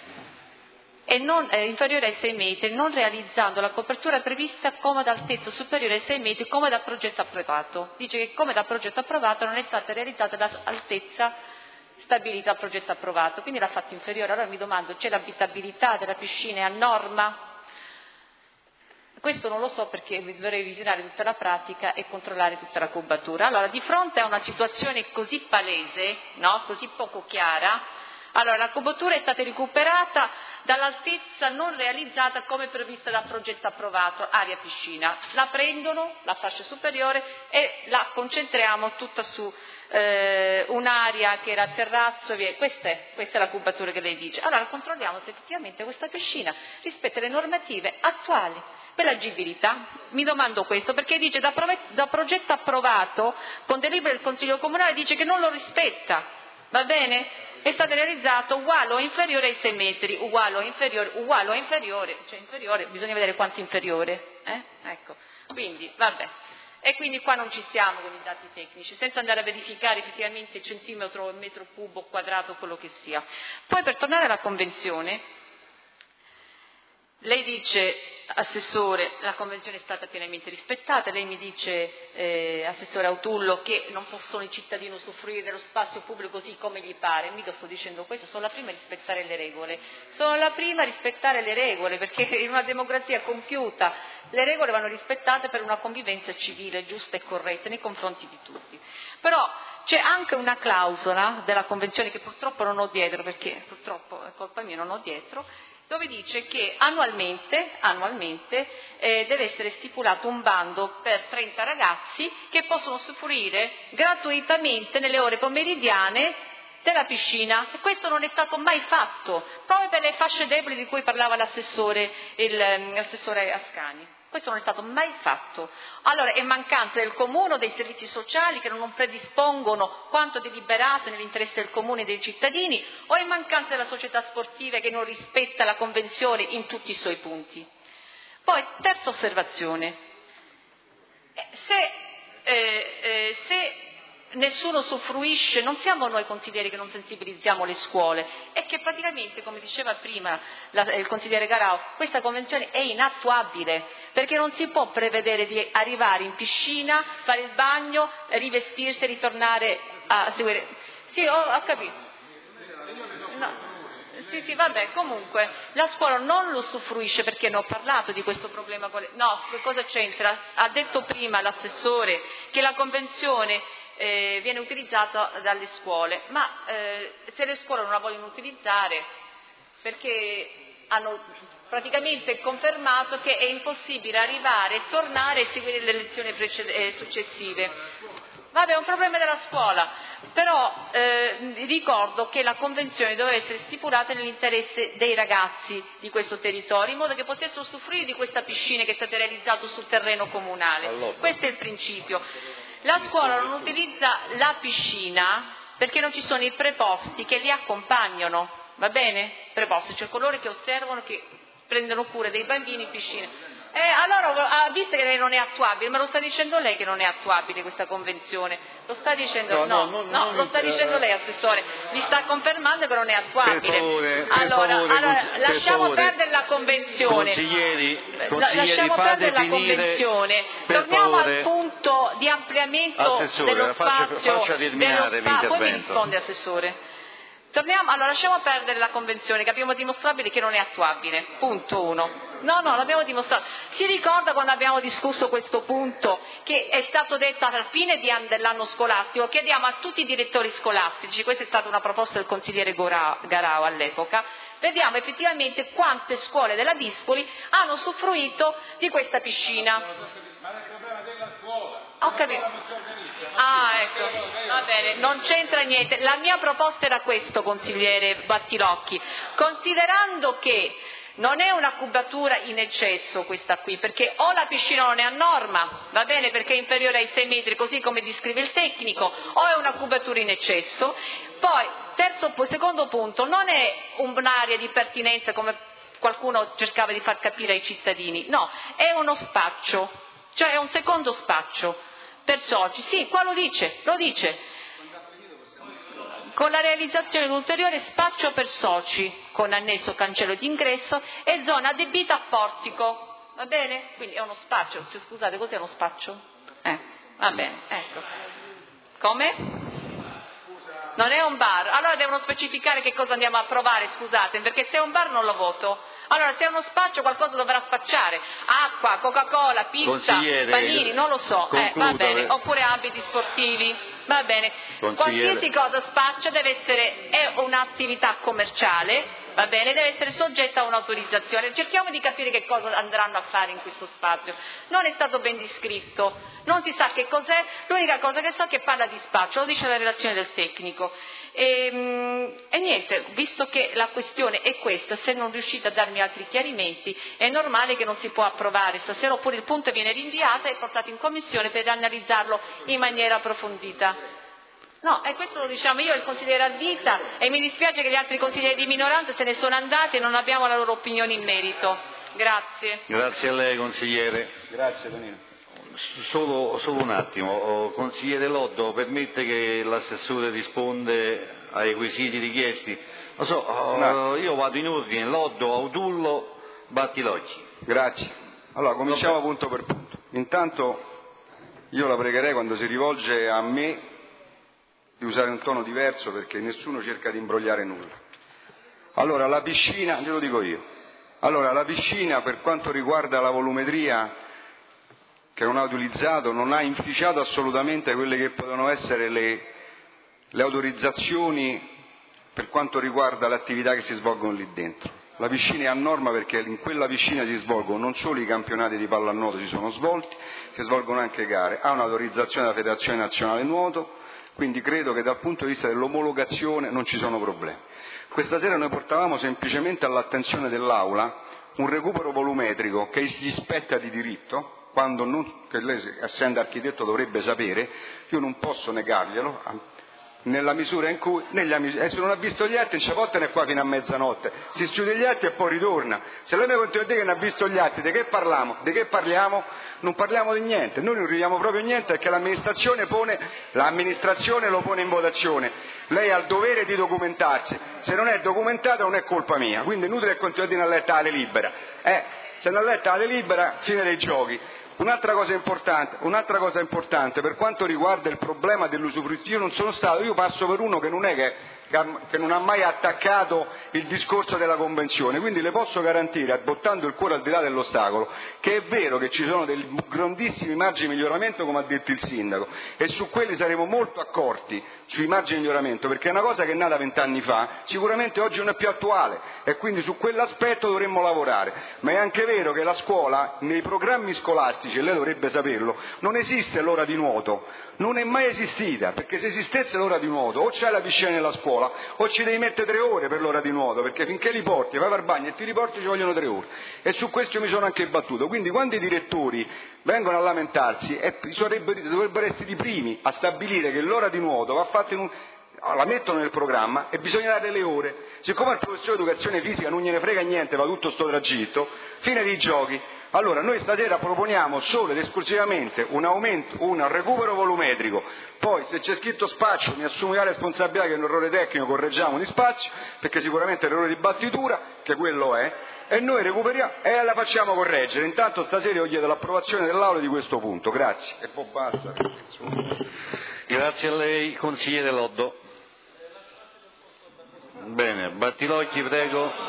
ai 6 metri, non realizzando la copertura prevista come ad altezza superiore ai 6 metri come da progetto approvato. Dice che come da progetto approvato non è stata realizzata l'altezza stabilita al progetto approvato, quindi l'ha fatto inferiore. Allora mi domando, c'è l'abitabilità della piscina, è a norma? Questo non lo so, perché dovrei visionare tutta la pratica e controllare tutta la cubatura. Allora, di fronte a una situazione così palese, no? Così poco chiara, allora la cubatura è stata recuperata dall'altezza non realizzata come prevista dal progetto approvato, area piscina. La prendono, la fascia superiore, e la concentriamo tutta su un'area che era terrazzo, questa è la cubatura che lei dice. Allora controlliamo se effettivamente questa piscina rispetta le normative attuali per l'agibilità. Mi domando questo, perché dice da progetto approvato con delibera del Consiglio Comunale, dice che non lo rispetta, va bene? È stato realizzato uguale o inferiore ai 6 metri, uguale o inferiore, cioè inferiore, bisogna vedere quanto inferiore, ecco, quindi vabbè. E quindi qua non ci siamo con i dati tecnici, senza andare a verificare effettivamente centimetro, metro cubo, quadrato, quello che sia. Poi, per tornare alla Convenzione, lei dice, Assessore, la Convenzione è stata pienamente rispettata, lei mi dice, Assessore Autullo, che non possono i cittadini usufruire dello spazio pubblico così come gli pare. Mica sto dicendo questo, sono la prima a rispettare le regole, perché in una democrazia compiuta le regole vanno rispettate per una convivenza civile, giusta e corretta nei confronti di tutti. Però c'è anche una clausola della Convenzione che purtroppo non ho dietro, perché purtroppo è colpa mia, non ho dietro, dove dice che annualmente deve essere stipulato un bando per 30 ragazzi che possono usufruire gratuitamente nelle ore pomeridiane della piscina, e questo non è stato mai fatto, proprio per le fasce deboli di cui parlava l'assessore Ascani. Questo non è stato mai fatto. Allora, è mancanza del Comune o dei servizi sociali che non predispongono quanto deliberato nell'interesse del Comune e dei cittadini, o è mancanza della società sportiva che non rispetta la Convenzione in tutti i suoi punti? Poi, terza osservazione. Se nessuno usufruisce, non siamo noi consiglieri che non sensibilizziamo le scuole, è che praticamente, come diceva prima il consigliere Garau, questa convenzione è inattuabile, perché non si può prevedere di arrivare in piscina, fare il bagno, rivestirsi e ritornare a seguire. Sì, ho capito. No. Sì, vabbè, comunque la scuola non lo usufruisce, perché ne ho parlato di questo problema. No, che cosa c'entra? Ha detto prima l'assessore che la convenzione viene utilizzata dalle scuole, ma se le scuole non la vogliono utilizzare, perché hanno praticamente confermato che è impossibile arrivare e tornare e seguire le lezioni successive. Vabbè, è un problema della scuola, però ricordo che la convenzione doveva essere stipulata nell'interesse dei ragazzi di questo territorio, in modo che potessero usufruire di questa piscina che è stata realizzata sul terreno comunale. Questo è il principio. La scuola non utilizza la piscina perché non ci sono i preposti che li accompagnano, va bene? Preposti, cioè coloro che osservano, che prendono cura dei bambini in piscina. Allora, visto che non è attuabile, ma lo sta dicendo lei che non è attuabile questa convenzione? Lo sta dicendo? No, lo sta dicendo lei, Assessore. Mi sta confermando che non è attuabile. Allora, lasciamo perdere la convenzione. Lasciamo perdere la convenzione. Torniamo al punto di ampliamento dello spazio. Poi mi risponde, Assessore. Allora lasciamo perdere la convenzione, che abbiamo dimostrabile che non è attuabile, punto 1. No, l'abbiamo dimostrato. Si ricorda quando abbiamo discusso questo punto, che è stato detto alla fine dell'anno scolastico, chiediamo a tutti i direttori scolastici, questa è stata una proposta del consigliere Garau all'epoca, vediamo effettivamente quante scuole della Dispoli hanno usufruito di questa piscina. Ma è il problema della scuola. Ho capito. Ecco, va bene, non c'entra niente. La mia proposta era questo, consigliere Battilocchi, considerando che non è una cubatura in eccesso questa qui, perché o la piscina non è a norma, va bene, perché è inferiore ai 6 metri, così come descrive il tecnico, o è una cubatura in eccesso. Poi, secondo punto, non è un'area di pertinenza come qualcuno cercava di far capire ai cittadini, no, è uno spaccio, cioè è un secondo spaccio per soci. Sì, qua lo dice. Con la realizzazione di un ulteriore spaccio per soci, con annesso cancello d'ingresso e zona adibita a portico, va bene? Quindi è uno spaccio, scusate, cos'è uno spaccio? Va bene, ecco. Come? Non è un bar, allora devono specificare che cosa andiamo a approvare, scusate, perché se è un bar non lo voto. Allora, se è uno spaccio qualcosa dovrà spacciare, acqua, Coca-Cola, pizza, panini, non lo so, va bene, oppure abiti sportivi, va bene. Qualsiasi cosa spaccia è un'attività commerciale, va bene, deve essere soggetta a un'autorizzazione. Cerchiamo di capire che cosa andranno a fare in questo spazio. Non è stato ben descritto, non si sa che cos'è, l'unica cosa che so è che parla di spaccio, lo dice la relazione del tecnico. E niente, visto che la questione è questa, se non riuscite a darmi altri chiarimenti, è normale che non si può approvare stasera, oppure il punto viene rinviato e portato in commissione per analizzarlo in maniera approfondita. No, e questo lo diciamo io e il consigliere Ardita, e mi dispiace che gli altri consiglieri di minoranza se ne sono andati e non abbiamo la loro opinione in merito. Grazie. Grazie a lei, consigliere. Grazie, Tonino. Solo un attimo, consigliere Loddo, permette che l'assessore risponde ai quesiti richiesti? Lo so, io vado in ordine, Loddo, Autullo, Battilocchi. Grazie. Allora, cominciamo punto per punto. Intanto io la pregherei, quando si rivolge a me, di usare un tono diverso, perché nessuno cerca di imbrogliare nulla. Allora, la piscina, glielo dico io. Allora, la piscina, per quanto riguarda la volumetria che non ha utilizzato, non ha inficiato assolutamente quelle che potevano essere le autorizzazioni per quanto riguarda le attività che si svolgono lì dentro. La piscina è a norma perché in quella piscina si svolgono non solo i campionati di pallanuoto, si sono svolti, si svolgono anche gare, ha un'autorizzazione della Federazione Nazionale Nuoto, quindi credo che dal punto di vista dell'omologazione non ci sono problemi. Questa sera noi portavamo semplicemente all'attenzione dell'Aula un recupero volumetrico che gli spetta di diritto, che lei, essendo architetto, dovrebbe sapere. Io non posso negarglielo, nella misura in cui se non ha visto gli atti non ci può tenere qua fino a mezzanotte, si chiude gli atti e poi ritorna. Se lei mi continua a dire che non ha visto gli atti, di che parliamo? Non parliamo di niente, noi non arriviamo proprio a niente, perché l'amministrazione lo pone in votazione. Lei ha il dovere di documentarsi, se non è documentato non è colpa mia, quindi è inutile che continui a dire una letta alle libera, se non letta alle libera, fine dei giochi. Un'altra cosa importante per quanto riguarda il problema dell'usufrutto, io passo per uno che non è che che non ha mai attaccato il discorso della Convenzione, quindi le posso garantire, buttando il cuore al di là dell'ostacolo, che è vero che ci sono dei grandissimi margini di miglioramento, come ha detto il Sindaco, e su quelli saremo molto accorti, sui margini di miglioramento, perché è una cosa che è nata 20 anni fa, sicuramente oggi non è più attuale, e quindi su quell'aspetto dovremmo lavorare. Ma è anche vero che la scuola, nei programmi scolastici, e lei dovrebbe saperlo, non esiste l'ora di nuoto, non è mai esistita, perché se esistesse l'ora di nuoto o c'è la piscina nella scuola o ci devi mettere 3 ore per l'ora di nuoto, perché finché li porti, vai al bagno e ti riporti ci vogliono 3 ore, e su questo mi sono anche battuto. Quindi quando i direttori vengono a lamentarsi dovrebbero essere i primi a stabilire che l'ora di nuoto va fatta la mettono nel programma e bisogna dare le ore. Siccome al professore di educazione fisica non gliene frega niente, va tutto sto tragitto, fine dei giochi. Allora noi stasera proponiamo solo ed esclusivamente un recupero volumetrico, poi se c'è scritto spazio mi assumo la responsabilità che è un errore tecnico, correggiamo di spazio, perché sicuramente è un errore di battitura, che quello è, e noi recuperiamo e la facciamo correggere. Intanto stasera io chiedo l'approvazione dell'Aula di questo punto, grazie. E poi basta. Grazie a lei, consigliere Loddo. Bene, Battilocchi, prego.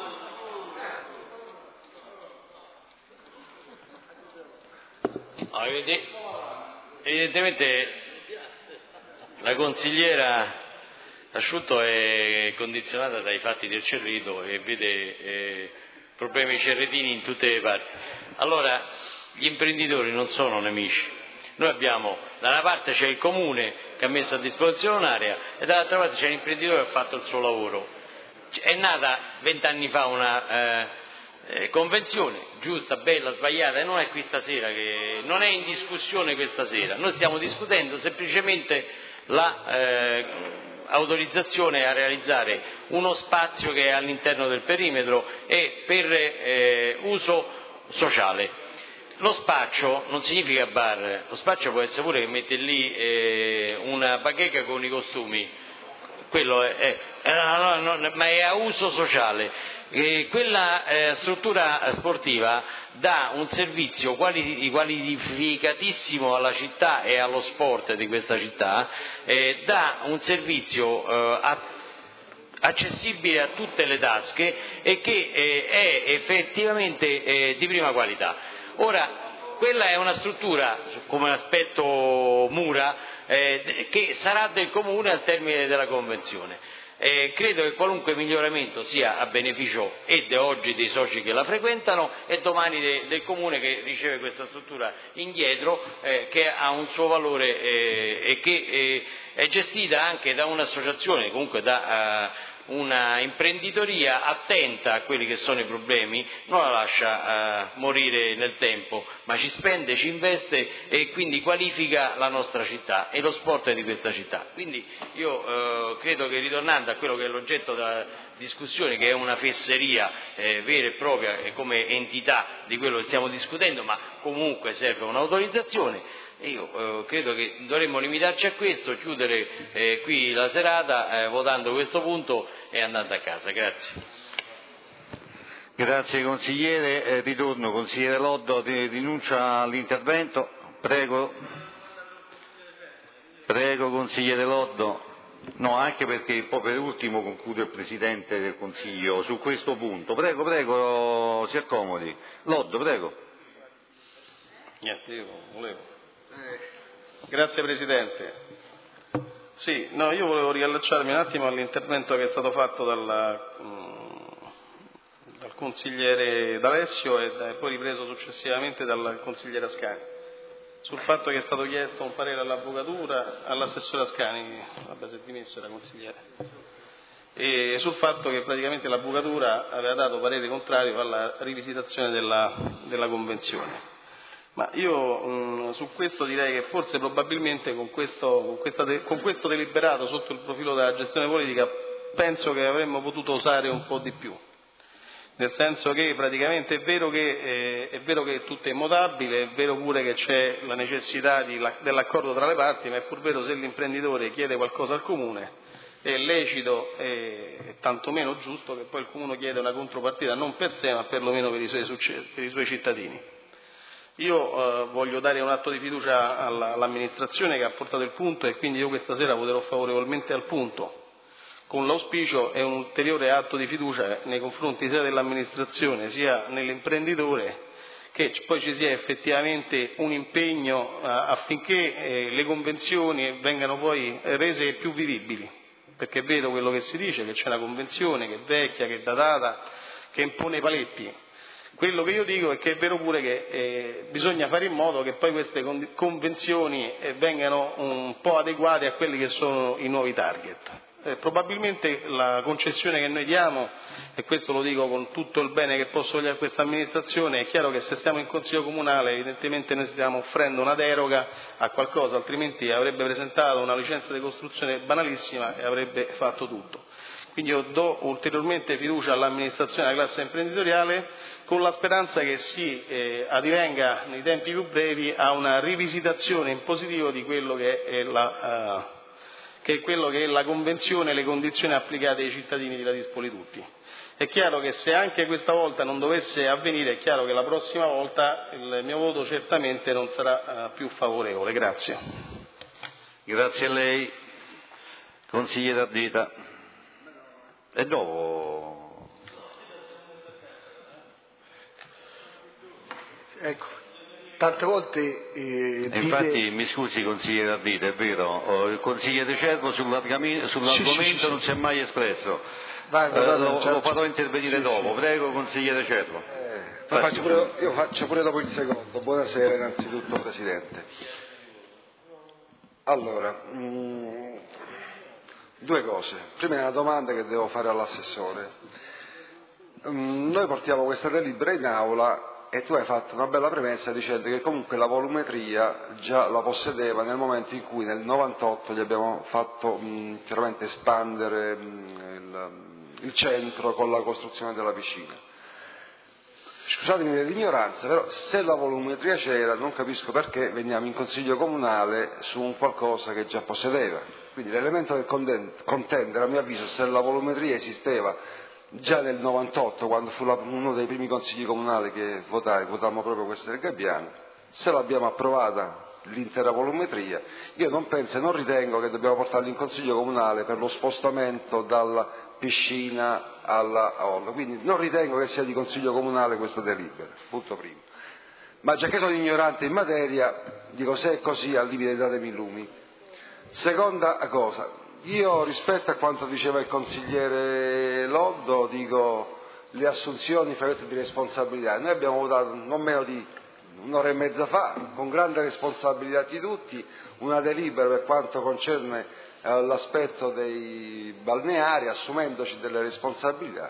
Evidentemente la consigliera Asciutto è condizionata dai fatti del Cerreto e vede problemi cerretini in tutte le parti. Allora, gli imprenditori non sono nemici. Noi abbiamo, da una parte c'è il comune che ha messo a disposizione un'area e dall'altra parte c'è l'imprenditore che ha fatto il suo lavoro. È nata 20 anni fa una convenzione, giusta, bella, sbagliata, e non è qui stasera, non è in discussione questa sera. Noi stiamo discutendo semplicemente l'autorizzazione a realizzare uno spazio che è all'interno del perimetro e per uso sociale. Lo spaccio non significa bar, lo spaccio può essere pure che mette lì una bacheca con i costumi, quello ma è a uso sociale. Quella struttura sportiva dà un servizio qualificatissimo alla città e allo sport di questa città, dà un servizio accessibile a tutte le tasche e che è effettivamente di prima qualità. Ora, quella è una struttura, come aspetto mura, che sarà del Comune al termine della convenzione. Credo che qualunque miglioramento sia a beneficio oggi dei soci che la frequentano e domani del Comune che riceve questa struttura indietro, che ha un suo valore e che è gestita anche da un'associazione, comunque da una imprenditoria attenta a quelli che sono i problemi, non la lascia morire nel tempo, ma ci spende, ci investe e quindi qualifica la nostra città e lo sport di questa città. Quindi io credo che, ritornando a quello che è l'oggetto della discussione, che è una fesseria vera e propria come entità di quello che stiamo discutendo, ma comunque serve un'autorizzazione. Io credo che dovremmo limitarci a questo, chiudere qui la serata votando questo punto e andando a casa. Grazie. Grazie consigliere. Ritorno consigliere Loddo, rinuncia all'intervento. Prego consigliere Loddo. No, anche perché poi per ultimo conclude il Presidente del Consiglio su questo punto. Prego, si accomodi. Loddo, prego. Niente, io volevo. Grazie Presidente. Sì, no, io volevo riallacciarmi un attimo all'intervento che è stato fatto dal consigliere D'Alessio e poi ripreso successivamente dal consigliere Ascani, sul fatto che è stato chiesto un parere all'avvocatura, all'assessore Ascani, vabbè, se è dimesso era consigliere, e sul fatto che praticamente l'avvocatura aveva dato parere contrario alla rivisitazione della convenzione. Ma io su questo direi che forse probabilmente con questo deliberato sotto il profilo della gestione politica penso che avremmo potuto osare un po' di più, nel senso che praticamente è vero che tutto è immutabile, è vero pure che c'è la necessità dell'accordo tra le parti, ma è pur vero se l'imprenditore chiede qualcosa al comune è lecito e tantomeno giusto che poi il comune chieda una contropartita non per sé ma perlomeno per i suoi cittadini. Io voglio dare un atto di fiducia all'amministrazione che ha portato il punto e quindi io questa sera voterò favorevolmente al punto, con l'auspicio e un ulteriore atto di fiducia nei confronti sia dell'amministrazione sia nell'imprenditore, che poi ci sia effettivamente un impegno affinché le convenzioni vengano poi rese più vivibili, perché è vero quello che si dice, che c'è una convenzione che è vecchia, che è datata, che impone paletti. Quello che io dico è che è vero pure che bisogna fare in modo che poi queste convenzioni vengano un po' adeguate a quelli che sono i nuovi target. Probabilmente la concessione che noi diamo, e questo lo dico con tutto il bene che posso vogliere a questa amministrazione, è chiaro che se stiamo in Consiglio Comunale evidentemente noi stiamo offrendo una deroga a qualcosa, altrimenti avrebbe presentato una licenza di costruzione banalissima e avrebbe fatto tutto. Quindi io do ulteriormente fiducia all'amministrazione e alla classe imprenditoriale, con la speranza che si addivenga nei tempi più brevi a una rivisitazione in positivo di quello che è la convenzione e le condizioni applicate ai cittadini di Ladispoli tutti. È chiaro che se anche questa volta non dovesse avvenire, è chiaro che la prossima volta il mio voto certamente non sarà più favorevole. Grazie. Grazie a lei. Consigliere Ardita. E dopo... Ecco, tante volte... Infatti, mi scusi consigliere Ardita, è vero, il consigliere Cervo sull'argomento non si è mai espresso. Lo farò intervenire dopo. Prego, consigliere Cervo. Io faccio pure dopo il secondo. Buonasera innanzitutto, Presidente. Allora, due cose. Prima una domanda che devo fare all'assessore. Noi portiamo questa delibera in aula e tu hai fatto una bella premessa dicendo che comunque la volumetria già la possedeva nel momento in cui nel 98 gli abbiamo fatto chiaramente espandere il centro con la costruzione della piscina. Scusatemi dell'ignoranza, però se la volumetria c'era non capisco perché veniamo in Consiglio Comunale su un qualcosa che già possedeva. Quindi l'elemento del contendere, a mio avviso, se la volumetria esisteva già nel 98, quando fu uno dei primi consigli comunali che votammo proprio questo del Gabbiano, se l'abbiamo approvata l'intera volumetria, io non penso e non ritengo che dobbiamo portarla in Consiglio Comunale per lo spostamento dalla piscina alla hall, quindi non ritengo che sia di Consiglio Comunale questa delibera, punto primo. Ma già che sono ignorante in materia, dico se è così al limite datemi i lumi. Seconda cosa, io rispetto a quanto diceva il consigliere Loddo dico le assunzioni di responsabilità. Noi abbiamo votato non meno di un'ora e mezza fa, con grande responsabilità di tutti, una delibera per quanto concerne l'aspetto dei balneari, assumendoci delle responsabilità.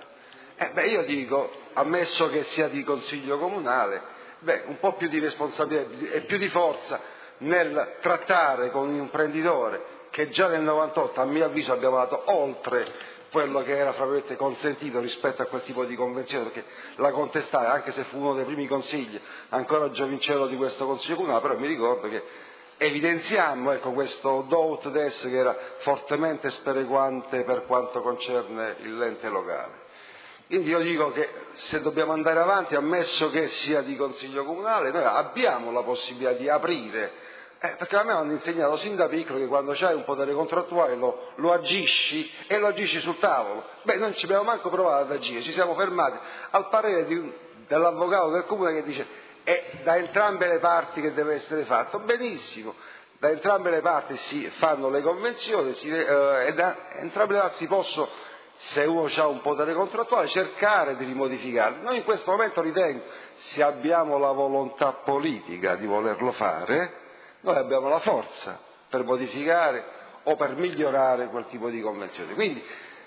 Io dico, ammesso che sia di Consiglio Comunale, un po' più di responsabilità e più di forza nel trattare con un imprenditore che già nel 98 a mio avviso abbiamo dato oltre quello che era fra virgolette consentito rispetto a quel tipo di convenzione, perché la contestai, anche se fu uno dei primi consigli, ancora giovincello di questo Consiglio Comunale, però mi ricordo che evidenziammo questo do ut des che era fortemente sperequante per quanto concerne l'ente locale. Quindi io dico che se dobbiamo andare avanti, ammesso che sia di Consiglio Comunale, noi abbiamo la possibilità di aprire, perché a me hanno insegnato sin da piccolo che quando c'hai un potere contrattuale lo agisci e lo agisci sul tavolo. Non ci abbiamo manco provato ad agire, ci siamo fermati al parere dell'avvocato del Comune che dice è da entrambe le parti che deve essere fatto. Benissimo, da entrambe le parti si fanno le convenzioni e da entrambe le parti si possono, se uno ha un potere contrattuale, cercare di rimodificarlo. Noi in questo momento ritengo, se abbiamo la volontà politica di volerlo fare, noi abbiamo la forza per modificare o per migliorare quel tipo di convenzione. Quindi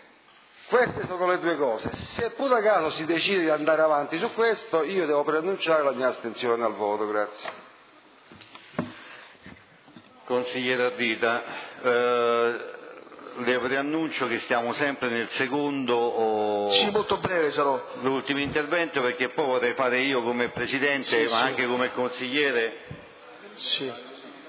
queste sono le due cose. Se pure a caso si decide di andare avanti su questo, io devo preannunciare la mia astensione al voto. Grazie. Consigliere Ardita, le preannuncio che stiamo sempre nel secondo sì, molto breve sarò. L'ultimo intervento, perché poi vorrei fare io come Presidente, ma anche come consigliere. Sì.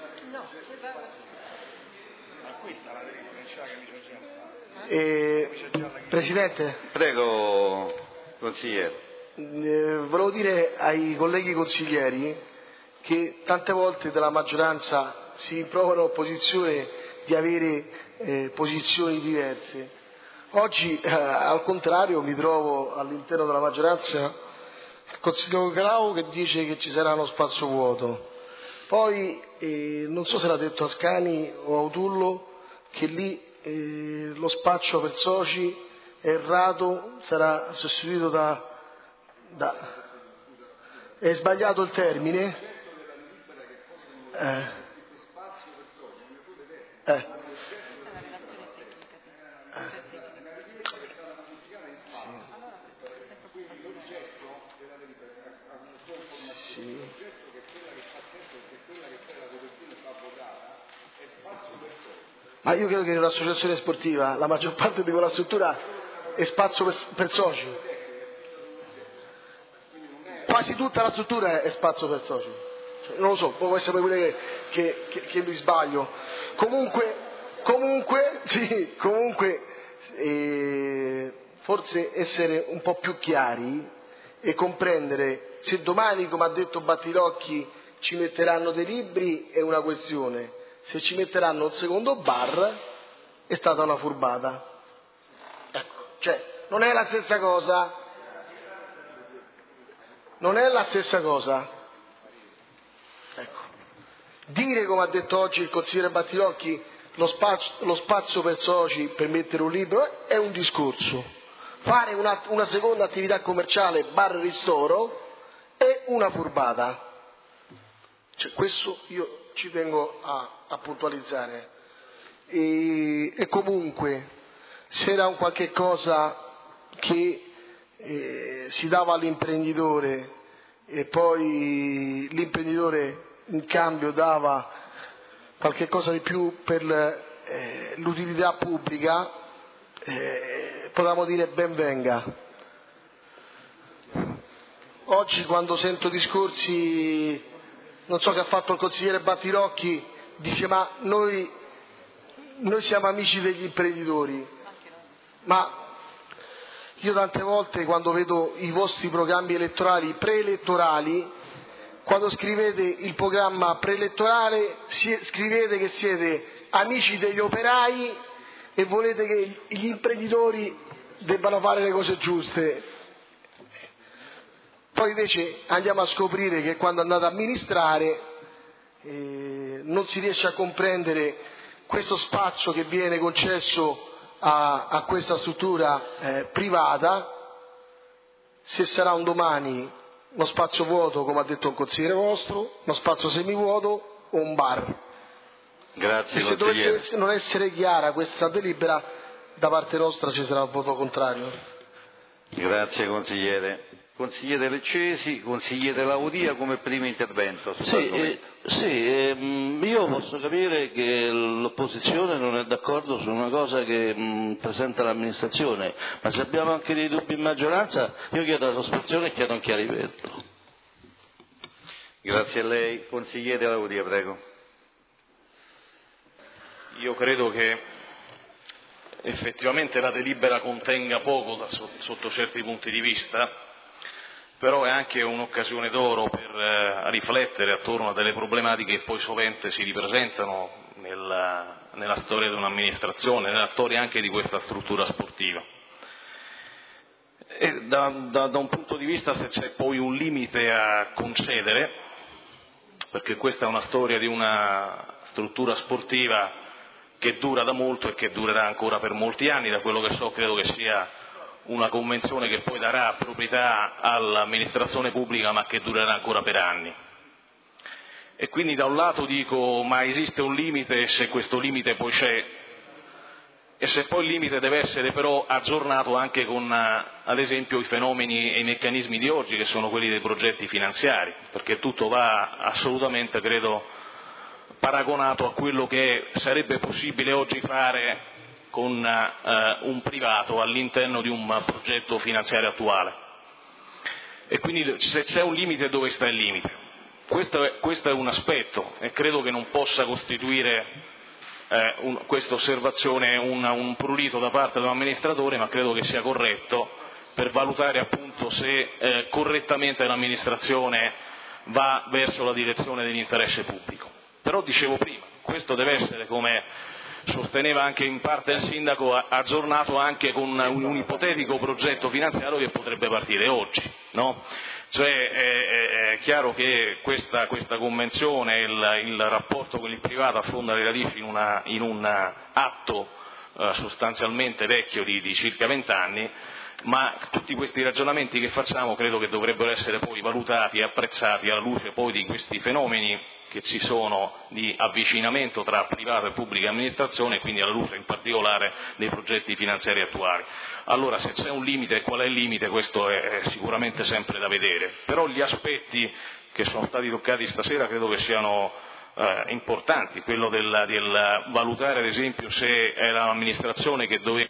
Presidente? Prego, consigliere. Volevo dire ai colleghi consiglieri che tante volte dalla maggioranza si provano posizione di avere posizioni diverse. Oggi, al contrario, mi trovo all'interno della maggioranza il consigliere Grau che dice che ci sarà uno spazio vuoto. Poi, non so se l'ha detto Ascani o Autullo, che lì lo spaccio per soci è errato, sarà sostituito è sbagliato il termine? Ma io credo che in un'associazione sportiva la maggior parte di quella struttura è spazio per soci. Quasi tutta la struttura è spazio per soci. Cioè, non lo so, può essere pure che mi sbaglio. Comunque, forse essere un po' più chiari e comprendere se domani, come ha detto Battilocchi, ci metteranno dei libri è una questione. Se ci metteranno un secondo bar è stata una furbata. Ecco, cioè, non è la stessa cosa. Non è la stessa cosa. Ecco. Dire, come ha detto oggi il consigliere Battilocchi, lo spazio per soci per mettere un libro è un discorso. Fare una seconda attività commerciale, bar ristoro, è una furbata. Cioè, questo io ci tengo a puntualizzare. E comunque, se era un qualche cosa che si dava all'imprenditore e poi l'imprenditore in cambio dava qualche cosa di più per l'utilità pubblica, potevamo dire ben venga. Oggi quando sento discorsi, non so che ha fatto il consigliere Battilocchi, dice ma noi siamo amici degli imprenditori, ma io tante volte quando vedo i vostri programmi elettorali preelettorali, quando scrivete il programma preelettorale scrivete che siete amici degli operai e volete che gli imprenditori debbano fare le cose giuste. Poi invece andiamo a scoprire che quando andate a amministrare non si riesce a comprendere questo spazio che viene concesso a questa struttura privata, se sarà un domani uno spazio vuoto, come ha detto un consigliere vostro, uno spazio semivuoto o un bar. Grazie, e se dovesse non essere chiara questa delibera, da parte nostra ci sarà il voto contrario. Grazie consigliere. Consigliere Leccesi, consigliere Laudia come primo intervento. Io posso capire che l'opposizione non è d'accordo su una cosa che presenta l'amministrazione, ma se abbiamo anche dei dubbi in maggioranza, io chiedo la sospensione e chiedo un chiarimento. Grazie a lei. Consigliere Laudia, prego. Io credo che effettivamente la delibera contenga poco sotto certi punti di vista, però è anche un'occasione d'oro per riflettere attorno a delle problematiche che poi sovente si ripresentano nella storia di un'amministrazione, nella storia anche di questa struttura sportiva. E da un punto di vista, se c'è poi un limite a concedere, perché questa è una storia di una struttura sportiva che dura da molto e che durerà ancora per molti anni, da quello che so credo che sia una convenzione che poi darà proprietà all'amministrazione pubblica ma che durerà ancora per anni. E quindi da un lato dico, ma esiste un limite e se questo limite poi c'è, e se poi il limite deve essere però aggiornato anche con ad esempio i fenomeni e i meccanismi di oggi che sono quelli dei progetti finanziari, perché tutto va assolutamente, credo, paragonato a quello che sarebbe possibile oggi fare con un privato all'interno di un progetto finanziario attuale. E quindi se c'è un limite, dove sta il limite? Questo è un aspetto e credo che non possa costituire questa osservazione un prurito da parte di un amministratore, ma credo che sia corretto per valutare appunto se correttamente l'amministrazione va verso la direzione dell'interesse pubblico. Però dicevo prima, questo deve essere come sosteneva anche in parte il sindaco, aggiornato anche con un ipotetico progetto finanziario che potrebbe partire oggi, no? Cioè è chiaro che questa convenzione, il rapporto con il privato affonda le radici in un atto sostanzialmente vecchio di circa 20 anni, ma tutti questi ragionamenti che facciamo credo che dovrebbero essere poi valutati e apprezzati alla luce poi di questi fenomeni che ci sono di avvicinamento tra privato e pubblica amministrazione, e quindi alla luce in particolare dei progetti finanziari attuali. Allora, se c'è un limite, qual è il limite? Questo è sicuramente sempre da vedere, però gli aspetti che sono stati toccati stasera credo che siano importanti, quello del valutare ad esempio se è l'amministrazione che doveva